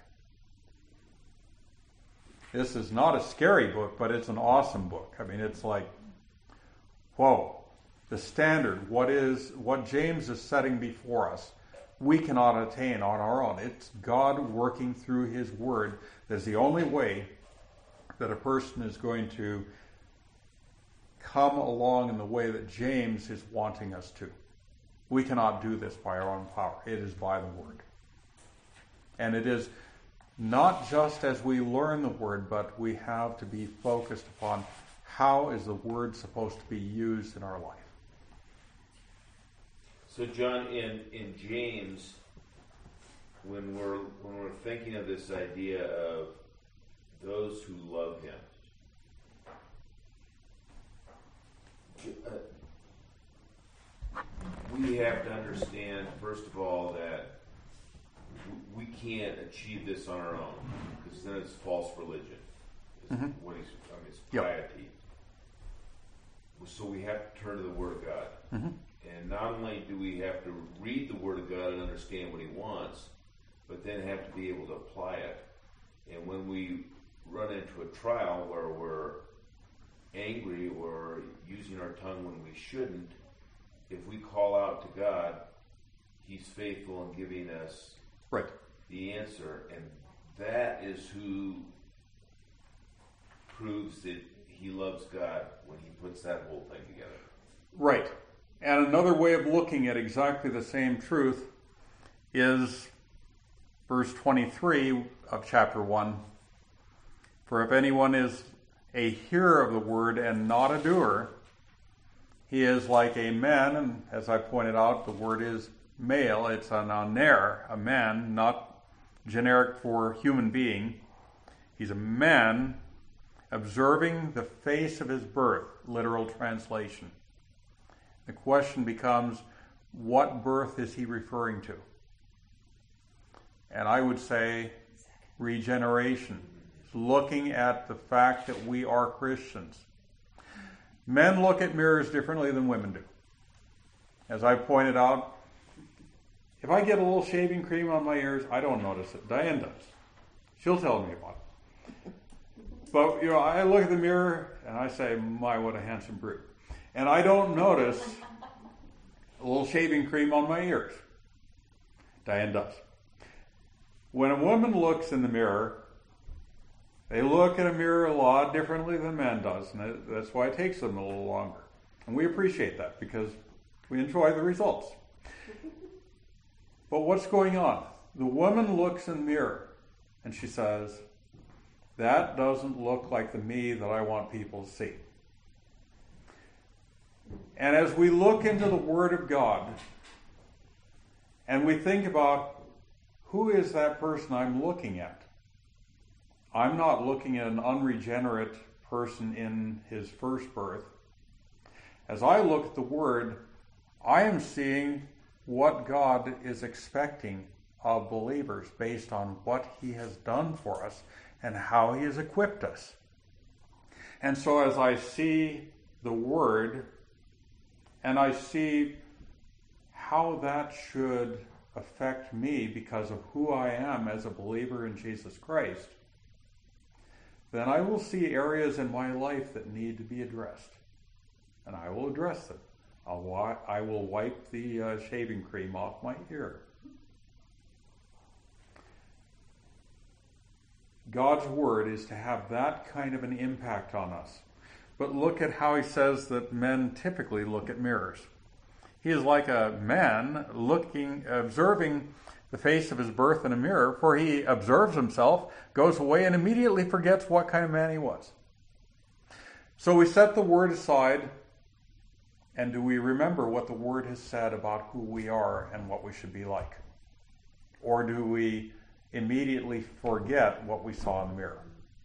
This is not a scary book, but it's an awesome book. I mean, it's like, whoa. The standard, what is what James is setting before us, we cannot attain on our own. It's God working through his word. That's the only way that a person is going to come along in the way that James is wanting us to. We cannot do this by our own power. It is by the word. And it is not just as we learn the word, but we have to be focused upon how is the word supposed to be used in our life. So John, in, in James, when we're when we're thinking of this idea of those who love Him, we have to understand, first of all, that we can't achieve this on our own, because then it's false religion. It's Mm-hmm. what he's, I mean, it's Yep. piety. So we have to turn to the Word of God. Mm-hmm. And not only do we have to read the Word of God and understand what He wants, but then have to be able to apply it. And when we run into a trial where we're angry or using our tongue when we shouldn't, if we call out to God, He's faithful in giving us Right. the answer. And that is who proves that He loves God, when He puts that whole thing together. Right. And another way of looking at exactly the same truth is verse twenty-three of chapter one. For if anyone is a hearer of the word and not a doer, he is like a man, and as I pointed out, the word is male. It's an aner, a man, not generic for human being. He's a man observing the face of his birth, literal translation. The question becomes, what birth is he referring to? And I would say regeneration. He's looking at the fact that we are Christians. Men look at mirrors differently than women do. As I pointed out, if I get a little shaving cream on my ears, I don't notice it. Diane does. She'll tell me about it. But, you know, I look at the mirror and I say, my, what a handsome brute. And I don't notice a little shaving cream on my ears. Diane does. When a woman looks in the mirror, they look at a mirror a lot differently than man does, and that's why it takes them a little longer. And we appreciate that because we enjoy the results. But what's going on? The woman looks in the mirror and she says, that doesn't look like the me that I want people to see. And as we look into the Word of God and we think about, who is that person I'm looking at? I'm not looking at an unregenerate person in his first birth. As I look at the Word, I am seeing what God is expecting of believers based on what He has done for us and how He has equipped us. And so as I see the Word, and I see how that should affect me because of who I am as a believer in Jesus Christ, then I will see areas in my life that need to be addressed. And I will address them. I'll wa- I will wipe the uh, shaving cream off my ear. God's Word is to have that kind of an impact on us. But look at how He says that men typically look at mirrors. He is like a man looking, observing the face of his birth in a mirror, for he observes himself, goes away, and immediately forgets what kind of man he was. So we set the Word aside, and do we remember what the Word has said about who we are and what we should be like? Or do we immediately forget what we saw in the mirror?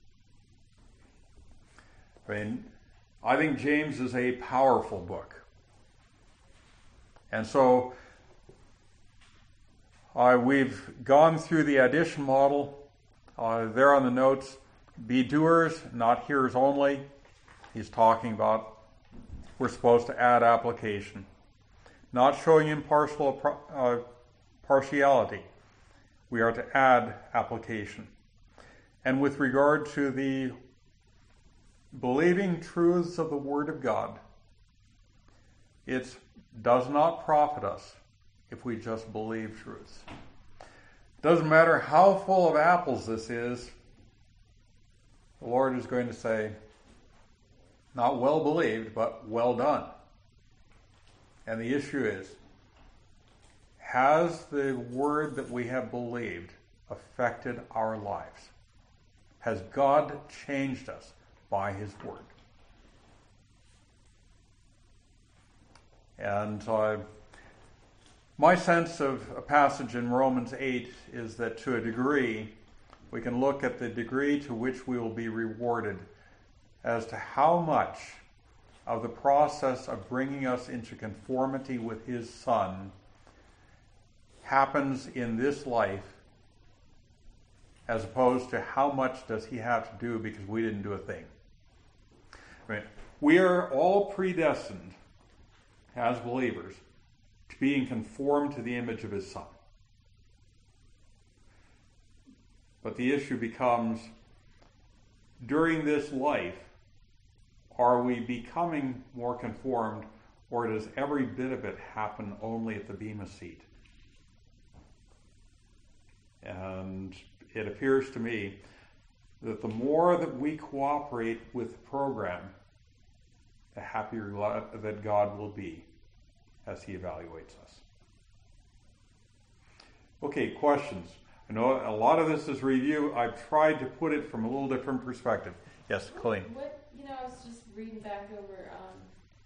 I mean, I think James is a powerful book. And so uh, we've gone through the addition model. Uh, there on the notes, be doers, not hearers only. He's talking about we're supposed to add application. Not showing impartial uh, partiality. We are to add application. And with regard to the believing truths of the Word of God, it does not profit us if we just believe truths. Doesn't matter how full of apples this is, the Lord is going to say, not well believed, but well done. And the issue is, has the Word that we have believed affected our lives? Has God changed us by His Word? And uh, My sense of a passage in Romans eight is that to a degree, we can look at the degree to which we will be rewarded as to how much of the process of bringing us into conformity with his Son happens in this life, as opposed to how much does he have to do because we didn't do a thing. Right? We are all predestined as believers to being conformed to the image of his Son. But the issue becomes, during this life, are we becoming more conformed, or does every bit of it happen only at the Bema seat? And it appears to me that the more that we cooperate with the program, the happier that God will be as he evaluates us. Okay, questions. I know a lot of this is review. I've tried to put it from a little different perspective. Yes, Colleen. What, you know, I was just reading back over um,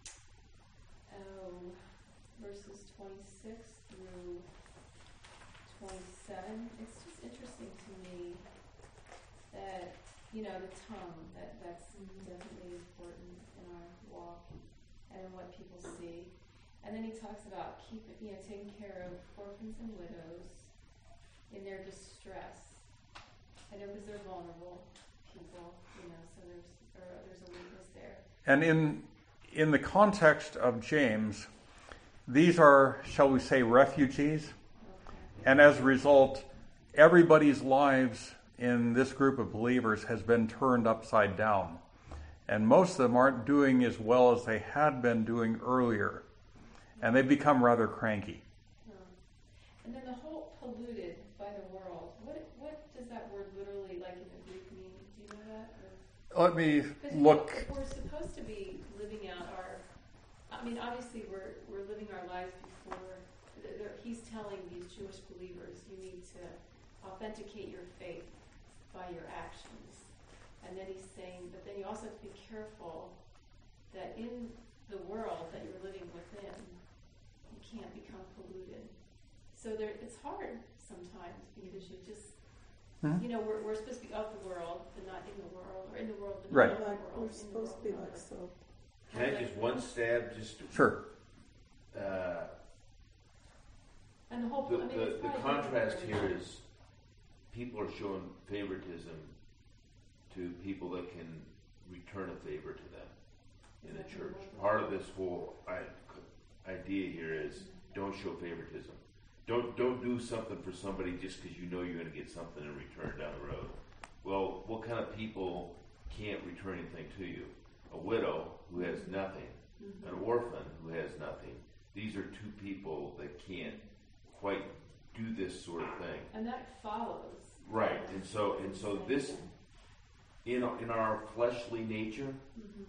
oh, verses twenty-six through twenty-seven. It's just interesting to me that, you know, the tongue, that, that's definitely important in our walk and in what people see. And then he talks about keeping, you know, taking care of orphans and widows in their distress. I know because they're vulnerable people, you know, so there's or there's a weakness there. And in in the context of James, these are, shall we say, refugees. Okay. And as a result, everybody's lives in this group of believers has been turned upside down. And most of them aren't doing as well as they had been doing earlier. And they've become rather cranky. Oh. And then the whole polluted by the world. What what does that word literally, like in the Greek, mean? Do you know that? Or? Let me 'Cause look. If we're supposed to be living out our, I mean, obviously we're we're living our lives before. They're, they're, he's telling these Jewish believers, you need to authenticate your faith by your actions. And then he's saying, but then you also have to be careful that in the world that you're living within, you can't become polluted. So there, it's hard sometimes because you just, Hmm? you know, we're we're supposed to be of the world, but not in the world, or in the world, but Right. not in the Like world. we're in the supposed to be world, like not- soap. Can I just one stab just to, Sure. uh, And the whole, the, I mean, the, it's the probably contrast different for here everyone. is people are showing favoritism to people that can return a favor to them in the church. Part of this whole I, idea here is don't show favoritism. Don't don't do something for somebody just because you know you're going to get something in return down the road. Well, what kind of people can't return anything to you? A widow who has nothing, Mhm. an orphan who has nothing. These are two people that can't quite do this sort of thing. And that follows. Right, and so and so this in in our fleshly nature, Mhm.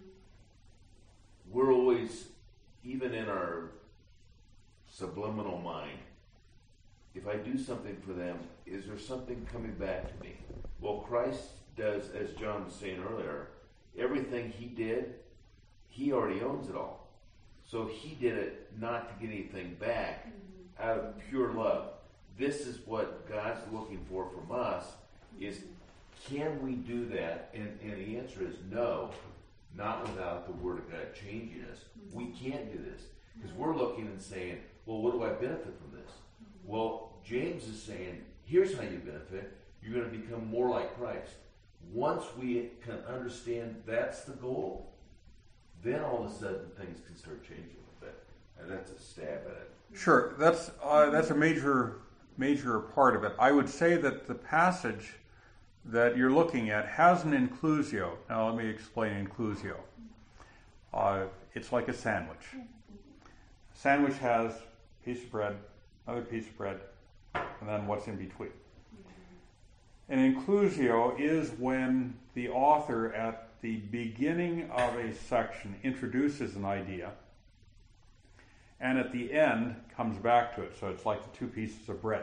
we're always, even in our subliminal mind, if I do something for them, is there something coming back to me? Well, Christ does, as John was saying earlier, everything he did, he already owns it all. So he did it not to get anything back Mhm. out of pure love. This is what God's looking for from us, is can we do that? And, and the answer is no, not without the Word of God changing us. We can't do this. Because we're looking and saying, well, what do I benefit from this? Well, James is saying, here's how you benefit. You're going to become more like Christ. Once we can understand that's the goal, then all of a sudden things can start changing a bit. And that's a stab at it. Sure, that's uh, that's a major major part of it. I would say that the passage that you're looking at has an inclusio. Now let me explain inclusio. Uh, it's like a sandwich. A sandwich has a piece of bread, another piece of bread, and then what's in between. An inclusio is when the author at the beginning of a section introduces an idea and at the end comes back to it. So it's like the two pieces of bread.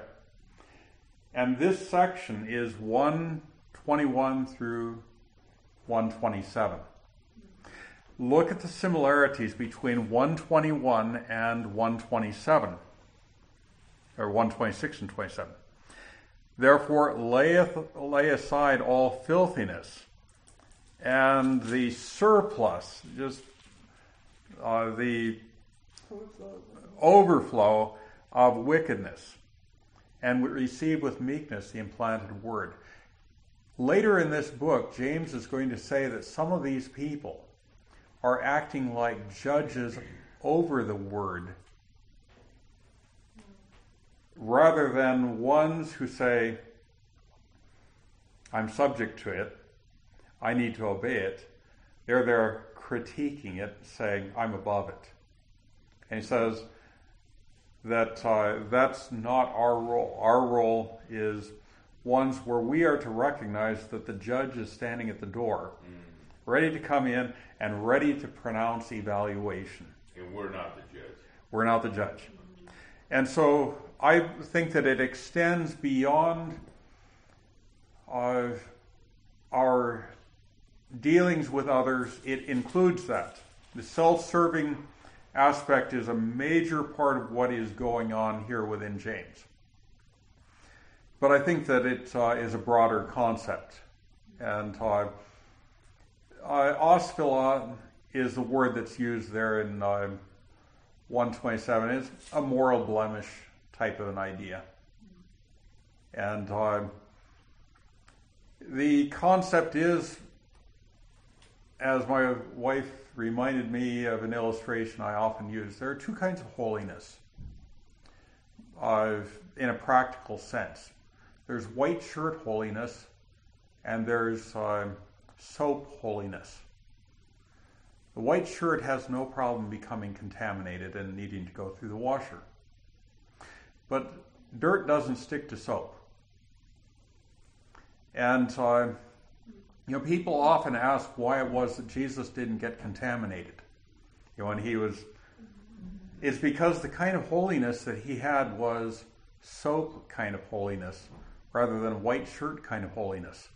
And this section is one twenty-one through one twenty-seven. Look at the similarities between one twenty-one and one twenty-seven. or one twenty-six and twenty-seven. Therefore, layeth, lay aside all filthiness and the surplus, just uh, the overflow of wickedness, and receive with meekness the implanted word. Later in this book, James is going to say that some of these people are acting like judges over the word, rather than ones who say, I'm subject to it, I need to obey it. They're there critiquing it, saying, I'm above it. And he says that uh, that's not our role. Our role is ones where we are to recognize that the judge is standing at the door, mm. ready to come in and ready to pronounce evaluation. And we're not the judge. We're not the judge. And so I think that it extends beyond uh, our dealings with others. It includes that. The self-serving aspect is a major part of what is going on here within James. But I think that it uh, is a broader concept. And uh, uh, osphila is the word that's used there in uh, one twenty-seven. It's a moral blemish type of an idea. And uh, the concept is, as my wife reminded me of an illustration I often use, there are two kinds of holiness uh, in a practical sense. There's white shirt holiness, and there's uh, soap holiness. The white shirt has no problem becoming contaminated and needing to go through the washer. But dirt doesn't stick to soap. And uh, you know, people often ask why it was that Jesus didn't get contaminated. You know, when he was, it's because the kind of holiness that he had was soap kind of holiness, rather than white shirt kind of holiness.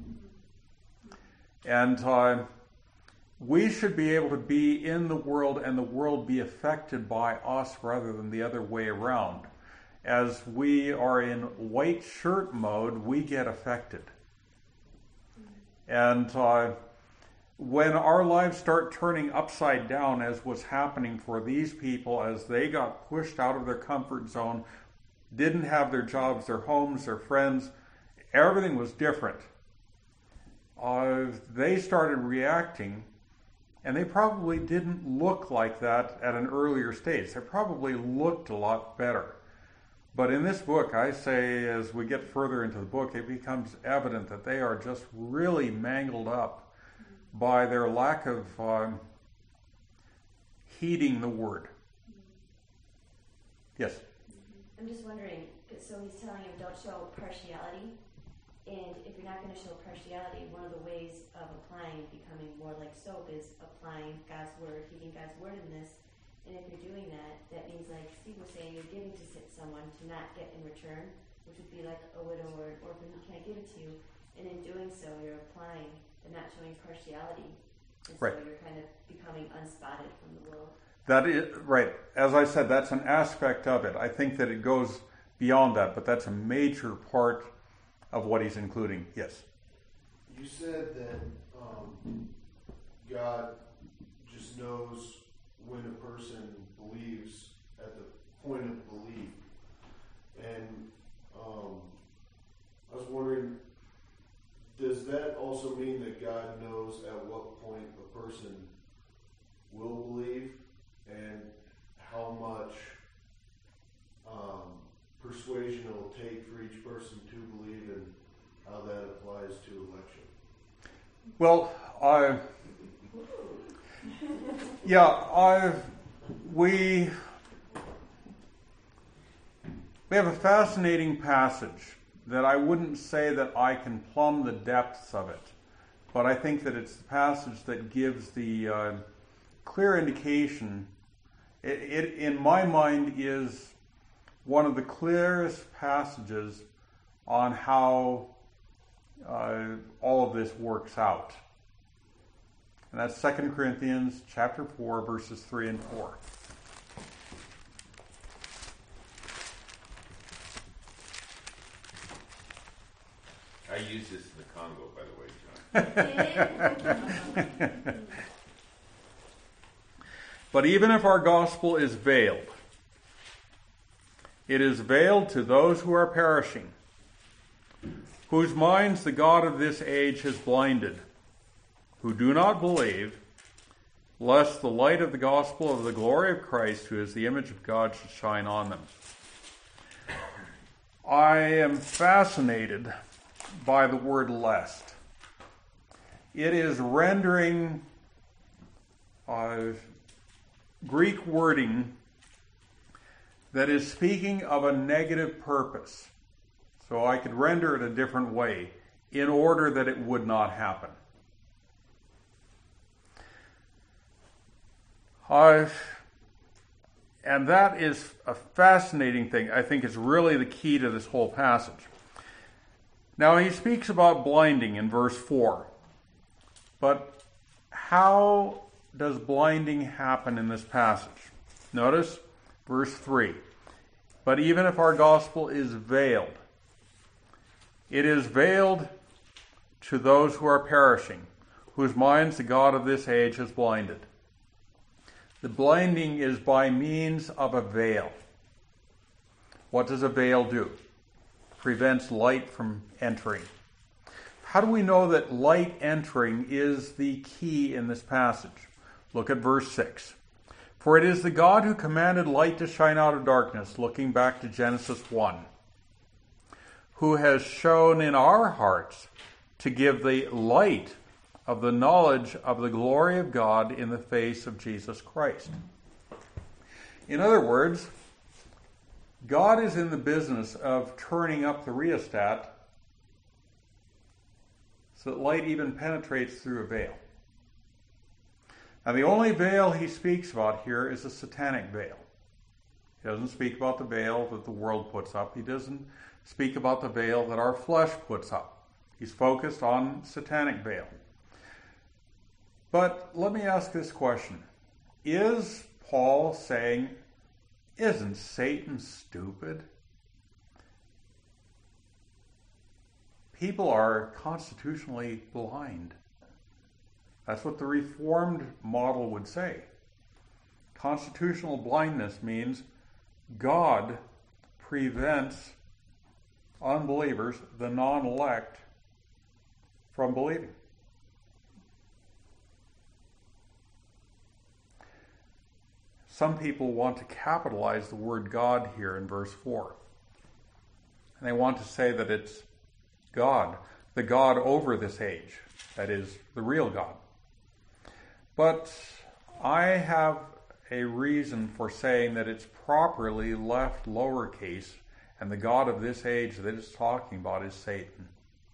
And uh, we should be able to be in the world and the world be affected by us rather than the other way around. As we are in white shirt mode, we get affected. And uh, when our lives start turning upside down, as was happening for these people as they got pushed out of their comfort zone, didn't have their jobs, their homes, their friends, everything was different. Uh, they started reacting, and they probably didn't look like that at an earlier stage. They probably looked a lot better. But in this book, I say, as we get further into the book, it becomes evident that they are just really mangled up by their lack of um, heeding the word. Yes? I'm just wondering, so he's telling him don't show partiality, and if you're not going to show partiality, one of the ways of applying, becoming more like soap, is applying God's word, heeding God's word in this. And if you're doing that, that means, like Steve was saying, you're giving to someone to not get in return, which would be like a widow or an orphan who can't give it to you. And in doing so, you're applying and not showing partiality. And right. So you're kind of becoming unspotted from the world. That is, right. As I said, that's an aspect of it. I think that it goes beyond that, but that's a major part of what he's including. Yes? You said that um, God just knows when a person believes at the point of belief. And um, I was wondering, does that also mean that God knows at what point a person will believe and how much um, persuasion it will take for each person to believe and how that applies to election? Well, I... Yeah, I we we have a fascinating passage that I wouldn't say that I can plumb the depths of it, but I think that it's the passage that gives the uh, clear indication. It, it, in my mind, is one of the clearest passages on how uh, all of this works out. And that's Second Corinthians chapter four, verses three and four. used this in the Congo, by the way, John. But even if our gospel is veiled, it is veiled to those who are perishing, whose minds the God of this age has blinded, who do not believe, lest the light of the gospel of the glory of Christ, who is the image of God, should shine on them. I am fascinated by the word lest. It is rendering uh, Greek wording that is speaking of a negative purpose. So I could render it a different way in order that it would not happen. Uh, and that is a fascinating thing. I think it's really the key to this whole passage. Now he speaks about blinding in verse four. But how does blinding happen in this passage? Notice verse three. But even if our gospel is veiled, it is veiled to those who are perishing, whose minds the God of this age has blinded. The blinding is by means of a veil. What does a veil do? Prevents light from entering. How do we know that light entering is the key in this passage? Look at verse six. For it is the God who commanded light to shine out of darkness, looking back to Genesis one, who has shown in our hearts to give the light of the knowledge of the glory of God in the face of Jesus Christ. In other words, God is in the business of turning up the rheostat so that light even penetrates through a veil. Now, the only veil he speaks about here is a satanic veil. He doesn't speak about the veil that the world puts up. He doesn't speak about the veil that our flesh puts up. He's focused on satanic veil. But let me ask this question. Is Paul saying, isn't Satan stupid? People are constitutionally blind. That's what the Reformed model would say. Constitutional blindness means God prevents unbelievers, the non-elect, from believing. Some people want to capitalize the word God here in verse four. And they want to say that it's God, the God over this age, that is, the real God. But I have a reason for saying that it's properly left lowercase, and the God of this age that it's talking about is Satan.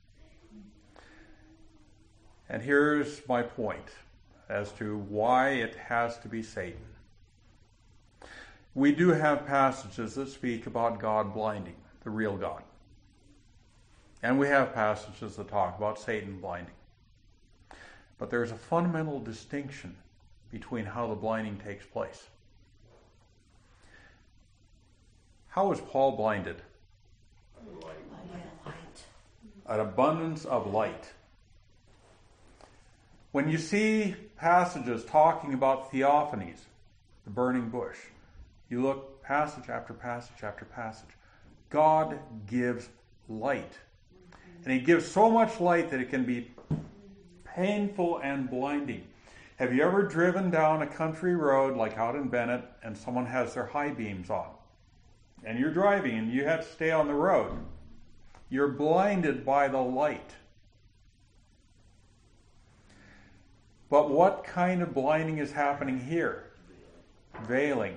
And here's my point as to why it has to be Satan. We do have passages that speak about God blinding, the real God. And we have passages that talk about Satan blinding. But there's a fundamental distinction between how the blinding takes place. How was Paul blinded? An abundance of light. When you see passages talking about theophanies, the burning bush, you look passage after passage after passage. God gives light. And he gives so much light that it can be painful and blinding. Have you ever driven down a country road like out in Bennett and someone has their high beams on? And you're driving and you have to stay on the road. You're blinded by the light. But what kind of blinding is happening here? Veiling.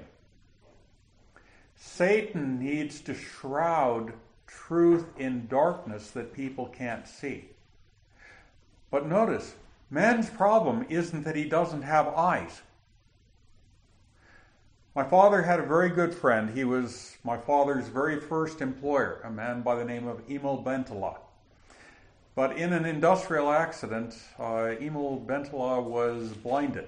Satan needs to shroud truth in darkness that people can't see. But notice, man's problem isn't that he doesn't have eyes. My father had a very good friend. He was my father's very first employer, a man by the name of Emil Bentola. But in an industrial accident, uh, Emil Bentola was blinded.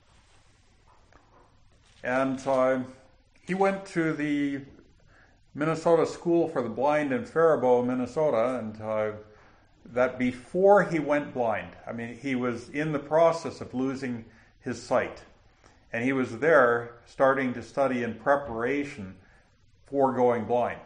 And uh, he went to the Minnesota School for the Blind in Faribault, Minnesota, and uh, that before he went blind, I mean, he was in the process of losing his sight. And he was there starting to study in preparation for going blind.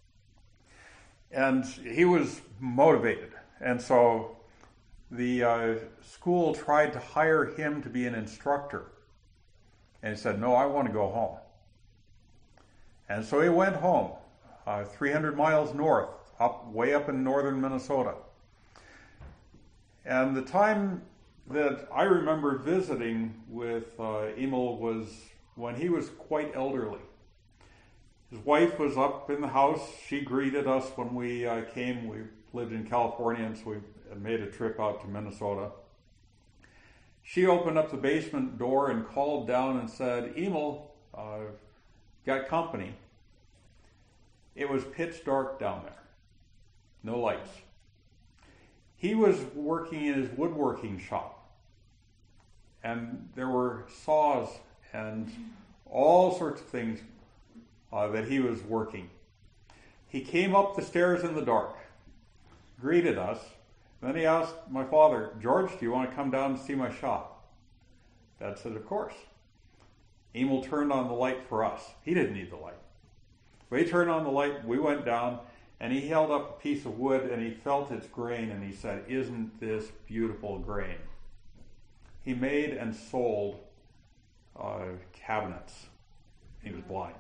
And he was motivated. And so the uh, school tried to hire him to be an instructor. And he said, no, I want to go home. And so he went home, uh, three hundred miles north, up way up in northern Minnesota. And the time that I remember visiting with uh, Emil was when he was quite elderly. His wife was up in the house. She greeted us when we uh, came. We lived in California, and so we had made a trip out to Minnesota. She opened up the basement door and called down and said, Emil, uh, got company. It was pitch dark down there. No lights. He was working in his woodworking shop, and there were saws and all sorts of things uh, that he was working. He came up the stairs in the dark, greeted us, and then he asked my father, George, do you want to come down and see my shop? Dad said, of course. Emil turned on the light for us. He didn't need the light. But he turned on the light, we went down, and he held up a piece of wood and he felt its grain and he said, isn't this beautiful grain? He made and sold uh, cabinets. He was blind.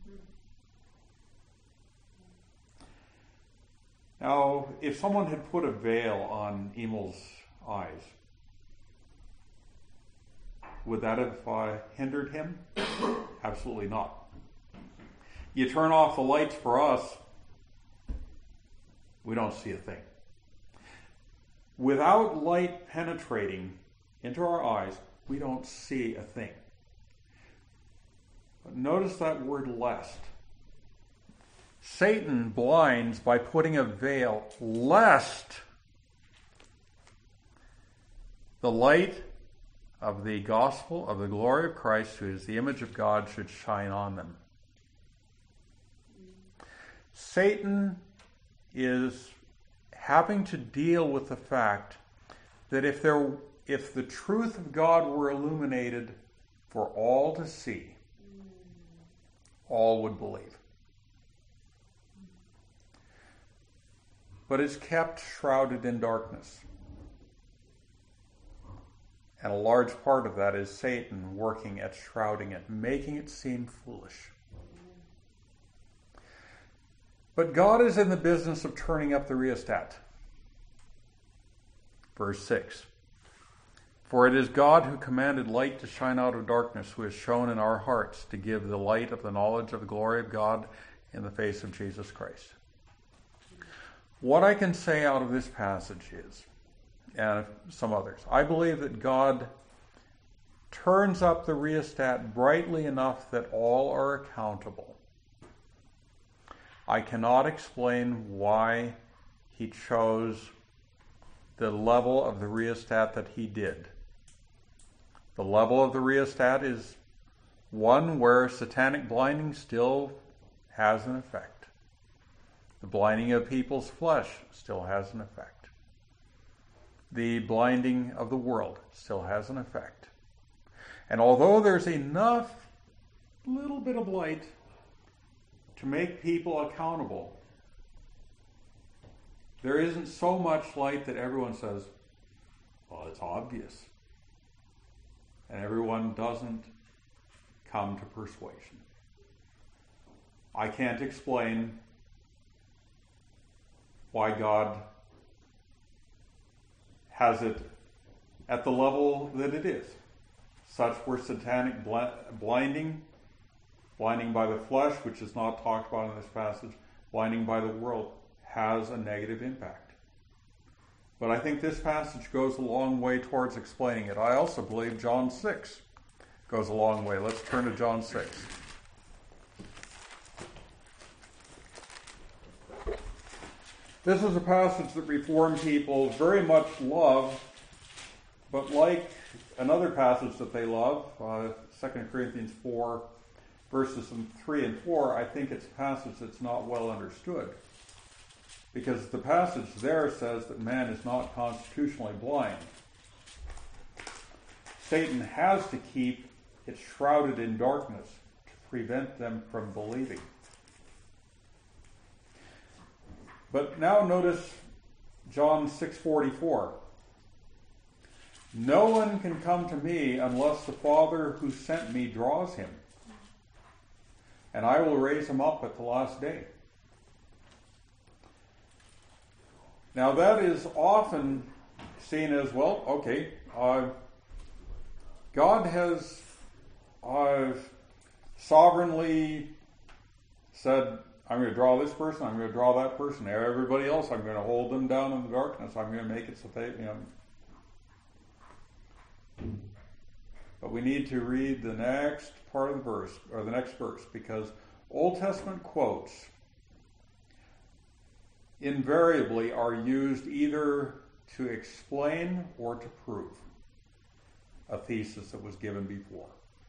Now, if someone had put a veil on Emil's eyes, would that have uh, hindered him? Absolutely not. You turn off the lights for us, we don't see a thing. Without light penetrating into our eyes, we don't see a thing. But notice that word lest. Satan blinds by putting a veil, lest the light of the gospel of the glory of Christ, who is the image of God, should shine on them. Satan is having to deal with the fact that if there, if the truth of God were illuminated for all to see, all would believe. But it's kept shrouded in darkness. And a large part of that is Satan working at shrouding it, making it seem foolish. But God is in the business of turning up the rheostat. Verse six. For it is God who commanded light to shine out of darkness, who has shown in our hearts to give the light of the knowledge of the glory of God in the face of Jesus Christ. What I can say out of this passage is, and some others, I believe that God turns up the rheostat brightly enough that all are accountable. I cannot explain why he chose the level of the rheostat that he did. The level of the rheostat is one where satanic blinding still has an effect. The blinding of people's flesh still has an effect. The blinding of the world still has an effect. And although there's enough little bit of light to make people accountable, there isn't so much light that everyone says, well, it's obvious. And everyone doesn't come to persuasion. I can't explain why God has it at the level that it is. Such were satanic bl- blinding, blinding by the flesh, which is not talked about in this passage, blinding by the world, has a negative impact. But I think this passage goes a long way towards explaining it. I also believe John six goes a long way. Let's turn to John six. This is a passage that Reformed people very much love, but like another passage that they love, uh, Second Corinthians four, verses three and four, I think it's a passage that's not well understood. because the passage there says that man is not constitutionally blind. Satan has to keep it shrouded in darkness to prevent them from believing. But now notice John six forty-four. No one can come to me unless the Father who sent me draws him, and I will raise him up at the last day. Now that is often seen as, well, okay, uh, God has uh, sovereignly said, I'm going to draw this person, I'm going to draw that person, everybody else, I'm going to hold them down in the darkness, I'm going to make it so they, you know. But we need to read the next part of the verse, or the next verse, because Old Testament quotes invariably are used either to explain or to prove a thesis that was given before.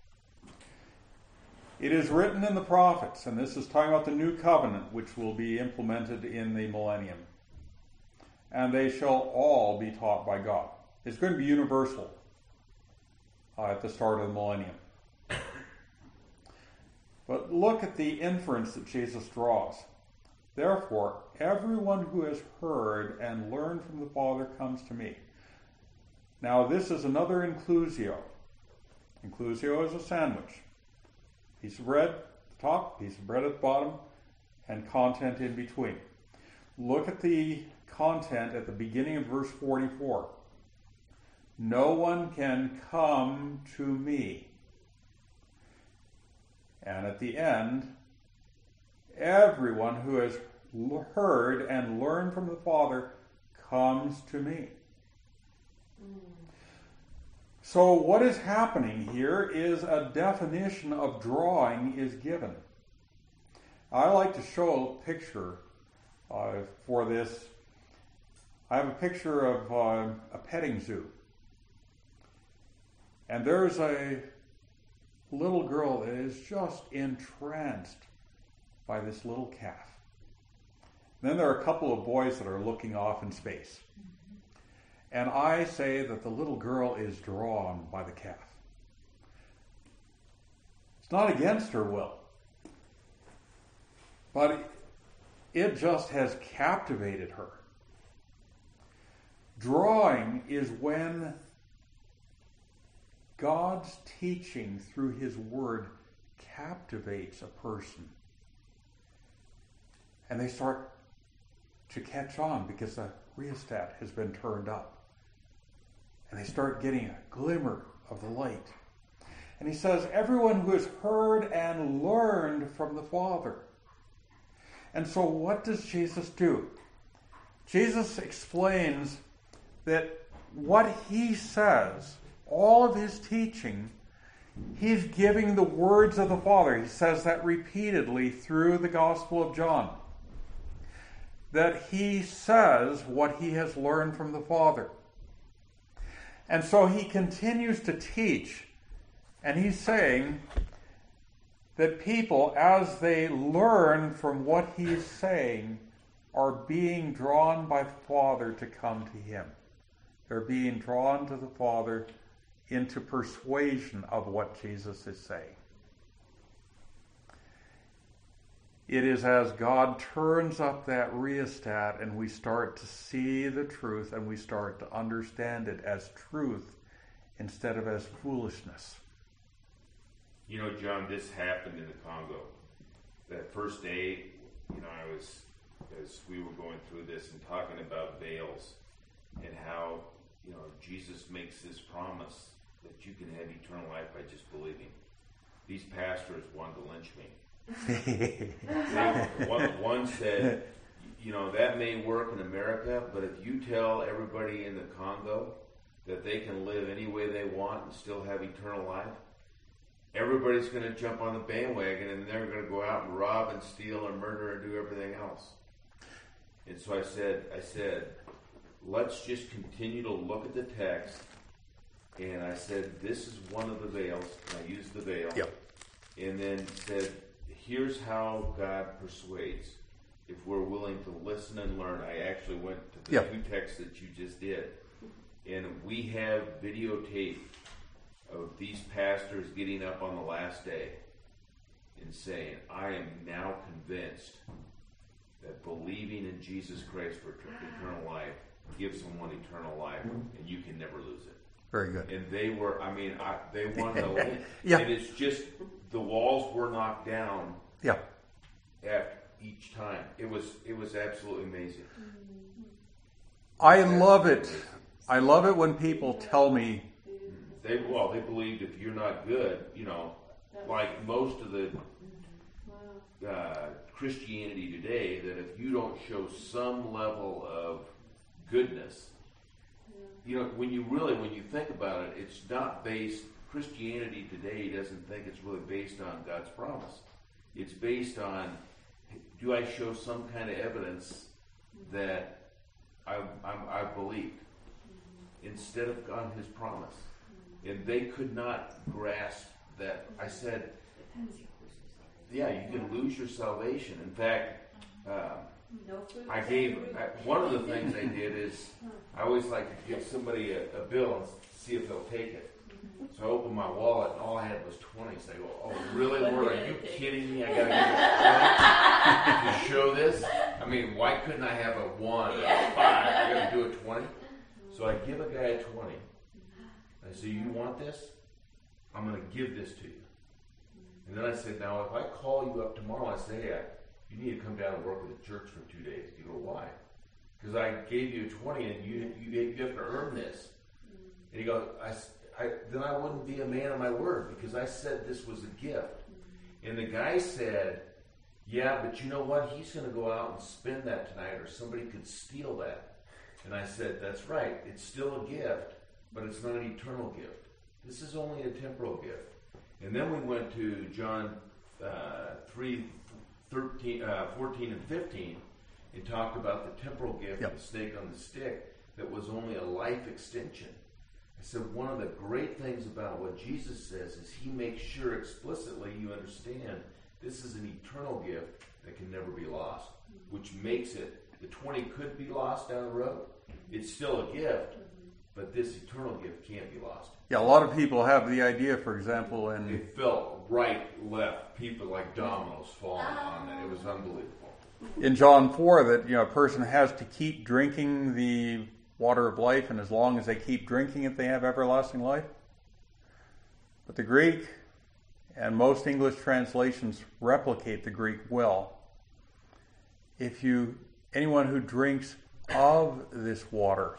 It is written in the prophets, and this is talking about the new covenant, which will be implemented in the millennium. And they shall all be taught by God. It's going to be universal uh, at the start of the millennium. But look at the inference that Jesus draws. Therefore, everyone who has heard and learned from the Father comes to me. Now, this is another inclusio. Inclusio is a sandwich. Piece of bread at the top, piece of bread at the bottom, and content in between. Look at the content at the beginning of verse forty-four. No one can come to me. And at the end, everyone who has heard and learned from the Father comes to me. Mm. So what is happening here is a definition of drawing is given. I like to show a picture uh, for this. I have a picture of uh, a petting zoo. And there's a little girl that is just entranced by this little calf. Then there are a couple of boys that are looking off in space. And I say that the little girl is drawn by the calf. It's not against her will, but it just has captivated her. Drawing is when God's teaching through His Word captivates a person. And they start to catch on because the rheostat has been turned up. And they start getting a glimmer of the light. And he says, everyone who has heard and learned from the Father. And so what does Jesus do? Jesus explains that what he says, all of his teaching, he's giving the words of the Father. He says that repeatedly through the Gospel of John. That he says what he has learned from the Father. And so he continues to teach, and he's saying that people, as they learn from what he's saying, are being drawn by the Father to come to him. They're being drawn to the Father into persuasion of what Jesus is saying. It is as God turns up that rheostat and we start to see the truth and we start to understand it as truth instead of as foolishness. You know, John, this happened in the Congo. That first day, you know, I was, as we were going through this and talking about veils and how, you know, Jesus makes this promise that you can have eternal life by just believing. These pastors wanted to lynch me. one, one said, you know, that may work in America, but if you tell everybody in the Congo that they can live any way they want and still have eternal life, everybody's going to jump on the bandwagon and they're going to go out and rob and steal and murder and do everything else. And so I said, I said, let's just continue to look at the text. And I said, this is one of the veils. And I used the veil. Yep. And then said, here's how God persuades. if we're willing to listen and learn. I actually went to the Yeah. two texts that you just did, and we have videotape of these pastors getting up on the last day and saying, I am now convinced that believing in Jesus Christ for eternal life gives someone eternal life, and you can never lose it. Very good. And they were, I mean, I, they won the win. Yeah. And it's just, the walls were knocked down Yeah. at each time. It was, it was absolutely amazing. I love it. I love it when people tell me, They, well, they believed if you're not good, you know, like most of the uh, Christianity today, that if you don't show some level of goodness, you know, when you really, when you think about it, it's not based, Christianity today doesn't think it's really based on God's promise. It's based on, do I show some kind of evidence that I, I'm, I believed instead of on His promise? And they could not grasp that. I said, yeah, you can lose your salvation. In fact, uh, No food. I gave, I, one of the things I did is, I always like to give somebody a, a bill and see if they'll take it. So I opened my wallet and all I had was twenty. So I go, oh really, Lord, are you kidding me? I gotta give it twenty to show this? I mean, why couldn't I have a one or a five? I gotta do a twenty? So I give a guy a twenty. I say, you want this? I'm going to give this to you. And then I said, now if I call you up tomorrow, I say, hey, you need to come down and work with the church for two days. You go, why? Because I gave you a twenty and you, you you have to earn this. And he goes, I, I, then I wouldn't be a man of my word because I said this was a gift. And the guy said, yeah, but you know what? He's going to go out and spend that tonight or somebody could steal that. And I said, that's right. It's still a gift, but it's not an eternal gift. This is only a temporal gift. And then we went to John uh, three, thirteen, uh, fourteen and fifteen and talked about the temporal gift yep. of the snake on the stick that was only a life extension. I said one of the great things about what Jesus says is He makes sure explicitly you understand this is an eternal gift that can never be lost, which makes it, the twenty could be lost down the road. It's still a gift, but this eternal gift can't be lost. Yeah, a lot of people have the idea, for example, in... It felt right, left, people like dominoes falling on it. It was unbelievable. In John four, that you know a person has to keep drinking the water of life, and as long as they keep drinking it, they have everlasting life. But the Greek and most English translations replicate the Greek well. If you, anyone who drinks of this water,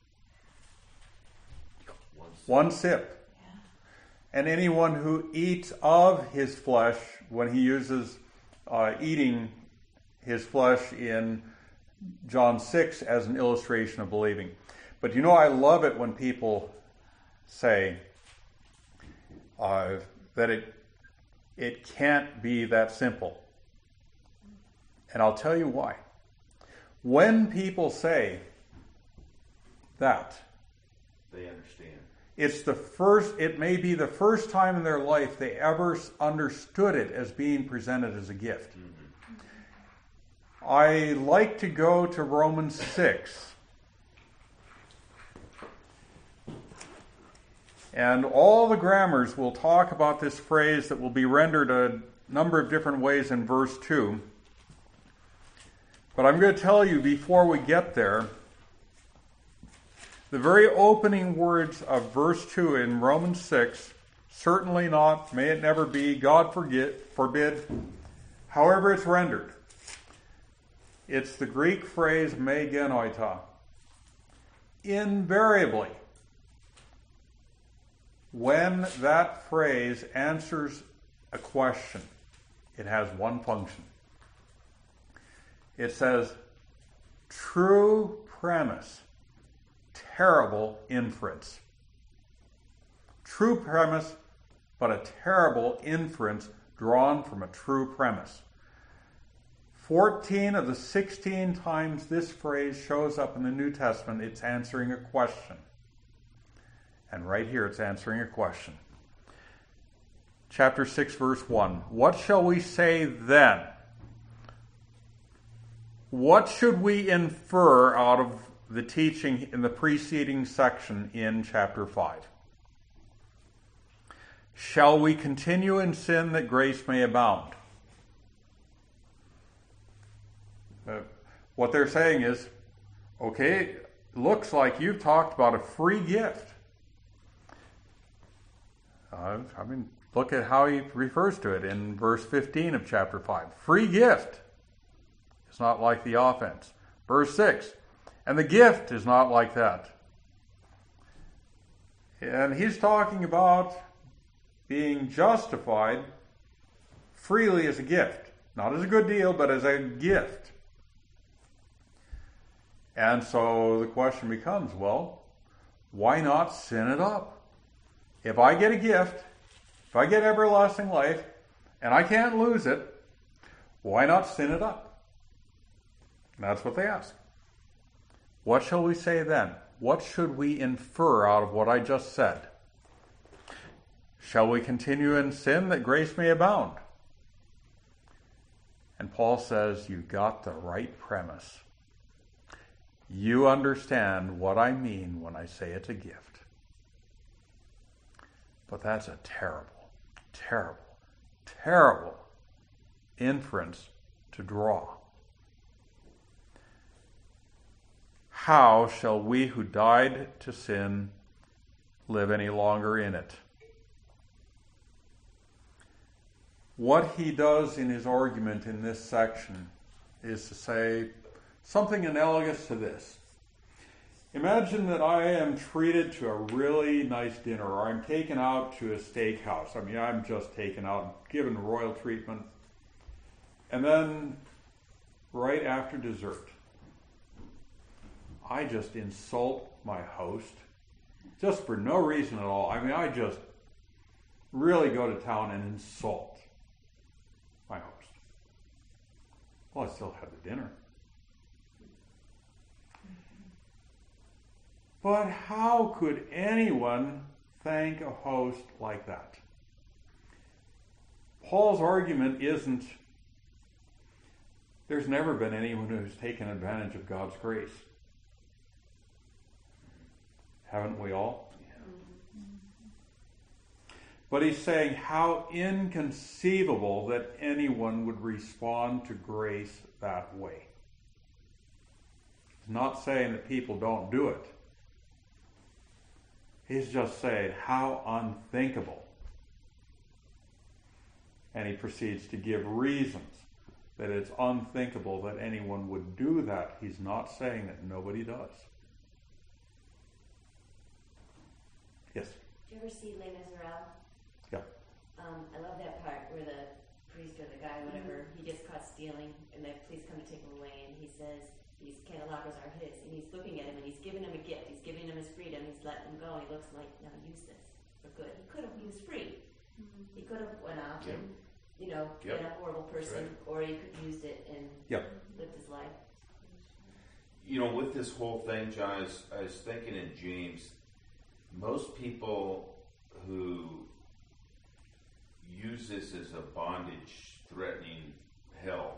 one sip, and anyone who eats of his flesh, when he uses uh, eating his flesh in John six as an illustration of believing. But you know, I love it when people say uh, that it it can't be that simple. And I'll tell you why. When people say that, they understand. It's the first, it may be the first time in their life they ever understood it as being presented as a gift. Mm-hmm. I like to go to Romans six. And all the grammars will talk about this phrase that will be rendered a number of different ways in verse two. But I'm going to tell you before we get there, the very opening words of verse two in Romans six, certainly not, may it never be, God forget, forbid, however it's rendered. It's the Greek phrase me genoita. Invariably, when that phrase answers a question, it has one function. It says, true premise, terrible inference. True premise, but a terrible inference drawn from a true premise. fourteen of the sixteen times this phrase shows up in the New Testament, it's answering a question. And right here it's answering a question. Chapter six, verse one. What shall we say then? what should we infer out of the teaching in the preceding section in chapter five? Shall we continue in sin that grace may abound? Uh, what they're saying is, okay, looks like you've talked about a free gift. Uh, I mean, look at how he refers to it in verse fifteen of chapter five. Free gift. It's not like the offense. Verse six. And the gift is not like that. And he's talking about being justified freely as a gift. Not as a good deal, but as a gift. And so the question becomes, well, why not sin it up? If I get a gift, if I get everlasting life, and I can't lose it, why not sin it up? And that's what they ask. What shall we say then? What should we infer out of what I just said? Shall we continue in sin that grace may abound? And Paul says, you got the right premise. You understand what I mean when I say it's a gift. But that's a terrible, terrible, terrible inference to draw. How shall we who died to sin live any longer in it? What he does in his argument in this section is to say something analogous to this. Imagine that I am treated to a really nice dinner, or I'm taken out to a steakhouse. I mean, I'm just taken out, given royal treatment. And then, right after dessert, I just insult my host, just for no reason at all. I mean, I just really go to town and insult my host. Well, I still had the dinner. But how could anyone thank a host like that? Paul's argument isn't, there's never been anyone who's taken advantage of God's grace. Haven't we all? Yeah. But he's saying how inconceivable that anyone would respond to grace that way. He's not saying that people don't do it. He's just saying how unthinkable. And he proceeds to give reasons that it's unthinkable that anyone would do that. He's not saying that nobody does. Yes? Did you ever see Les Miserables? Yeah. Um, I love that part where the priest or the guy, whatever, he gets caught stealing, and the police come to take him away, and he says these candelabras are his, and he's looking at him, and he's giving him a gift. He's giving him his freedom. He's letting him go, and he looks like, now use this for good. He could have, he was free. Mm-hmm. He could have went out yep. and, you know, yep. been a horrible person, right. or he could have used it and yep. lived his life. You know, with this whole thing, John, I was, I was thinking in James, most people who use this as a bondage threatening hell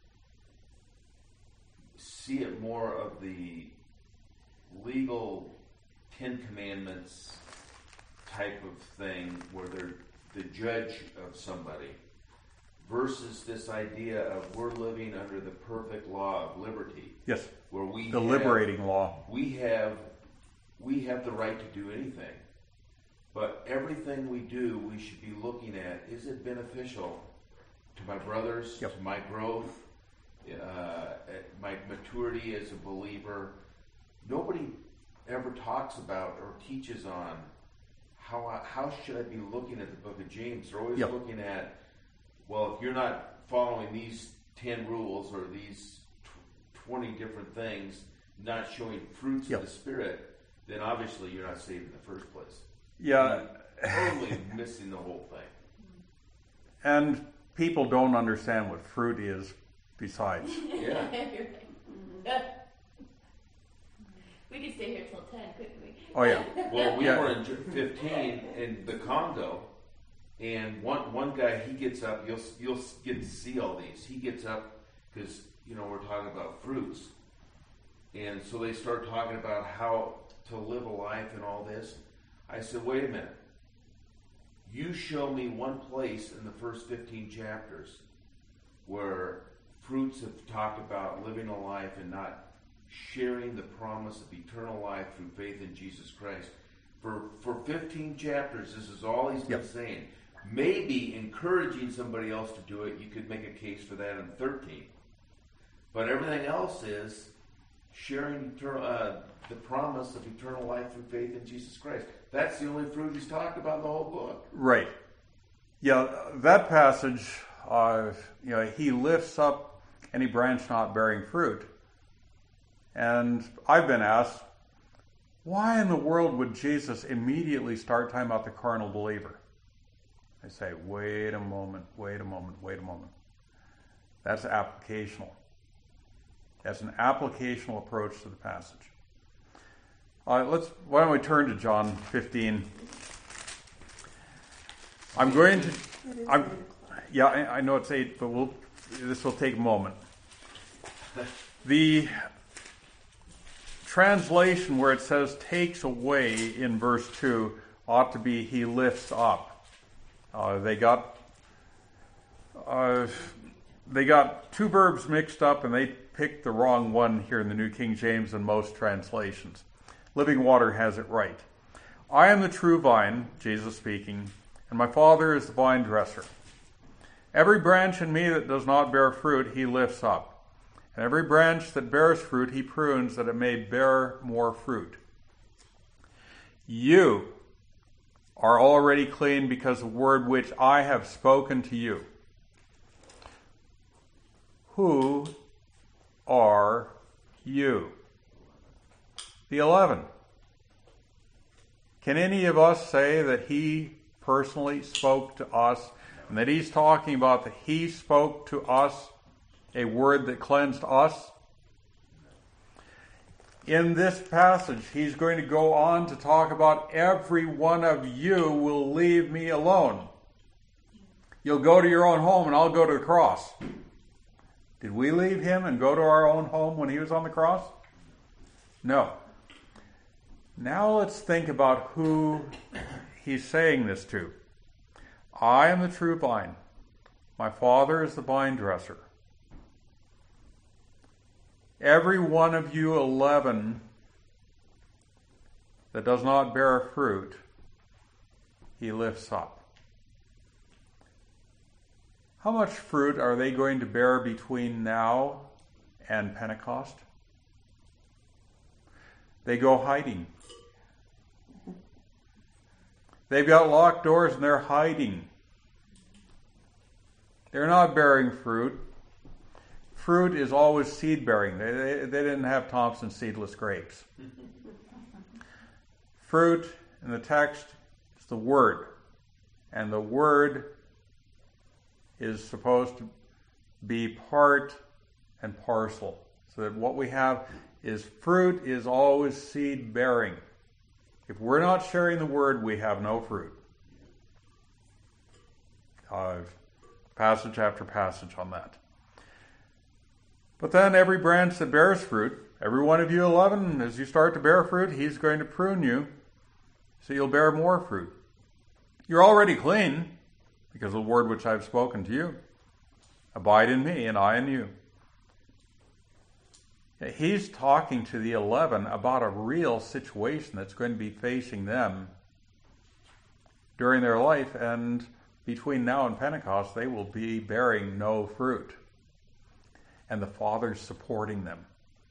see it more of the legal Ten Commandments type of thing where they're the judge of somebody versus this idea of we're living under the perfect law of liberty. Yes. Where we the have, liberating law. We have we have the right to do anything. But everything we do, we should be looking at, is it beneficial to my brothers, yep. to my growth, uh, my maturity as a believer? Nobody ever talks about or teaches on how I, how should I be looking at the book of James. They're always yep. looking at, well, if you're not following these ten rules or these twenty different things, not showing fruits yep. of the Spirit, then obviously you're not saved in the first place. Yeah. You're totally missing the whole thing. And people don't understand what fruit is besides. Yeah. We could stay here till ten, couldn't we? Oh, yeah. Well, we yeah. were in fifteen in the Congo, and one one guy, he gets up, you'll, you'll get to see all these. He gets up because you know, we're talking about fruits. And so they start talking about how to live a life and all this. I said, wait a minute. You show me one place in the first fifteen chapters where fruits have talked about living a life and not sharing the promise of eternal life through faith in Jesus Christ. For for fifteen chapters, this is all he's been Yep. saying. Maybe encouraging somebody else to do it, you could make a case for that in thirteen. But everything else is sharing eternal, uh, the promise of eternal life through faith in Jesus Christ. That's the only fruit he's talked about in the whole book. Right. Yeah, that passage, uh, you know, he lifts up any branch not bearing fruit. And I've been asked, why in the world would Jesus immediately start talking about the carnal believer? I say, wait a moment, wait a moment, wait a moment. That's applicational. That's an applicational approach to the passage. Uh, let's. Why don't we turn to John fifteen? I'm going to. I'm. Yeah, I, I know it's eight, but we'll. This will take a moment. The translation where it says "takes away" in verse two ought to be "he lifts up." Uh, they got. Uh, they got two verbs mixed up, and they picked the wrong one here in the New King James and most translations. Living Water has it right. I am the true vine, Jesus speaking, and my Father is the vine dresser. Every branch in me that does not bear fruit, he lifts up. And every branch that bears fruit, he prunes that it may bear more fruit. You are already clean because of the word which I have spoken to you. Who are you? The eleven. Can any of us say that he personally spoke to us and that he's talking about that he spoke to us a word that cleansed us? In this passage, he's going to go on to talk about every one of you will leave me alone. You'll go to your own home and I'll go to the cross. Did we leave him and go to our own home when he was on the cross? No. Now let's think about who he's saying this to. I am the true vine. My Father is the vine dresser. Every one of you eleven that does not bear fruit, he lifts up. How much fruit are they going to bear between now and Pentecost? They go hiding. They've got locked doors and they're hiding. They're not bearing fruit. Fruit is always seed bearing. They, they, they didn't have Thompson seedless grapes. Fruit in the text is the Word. And the Word is supposed to be part and parcel. So that what we have is fruit is always seed bearing. If we're not sharing the Word, we have no fruit. Uh, passage after passage on that. But then every branch that bears fruit, every one of you eleven, as you start to bear fruit, he's going to prune you so you'll bear more fruit. You're already clean because of the word which I've spoken to you. Abide in me and I in you. He's talking to the eleven about a real situation that's going to be facing them during their life, and between now and Pentecost, they will be bearing no fruit. And the Father's supporting them.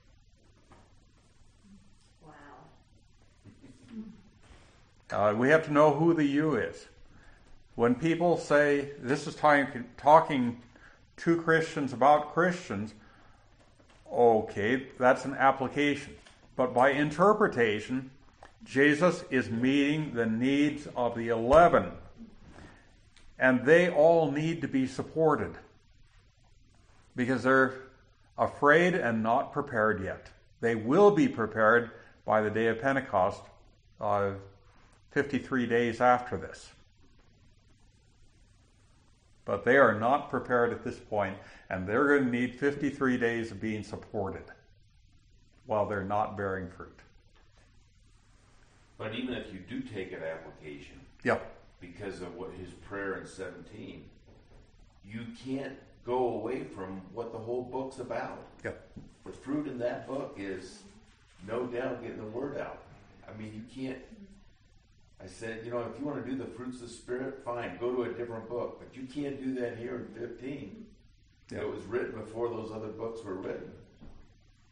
Wow. Uh, we have to know who the you is. When people say, this is talking, talking to Christians about Christians, okay, that's an application. But by interpretation, Jesus is meeting the needs of the eleven. And they all need to be supported. Because they're afraid and not prepared yet. They will be prepared by the day of Pentecost, uh, fifty-three days after this. But they are not prepared at this point, and they're going to need fifty-three days of being supported while they're not bearing fruit. But even if you do take an application, Yep. because of what his prayer in seventeen, you can't go away from what the whole book's about. Yep. The fruit in that book is no doubt getting the word out. I mean, you can't. I said, you know, if you want to do the fruits of the Spirit, fine, go to a different book. But you can't do that here in fifteen. Yep. It was written before those other books were written.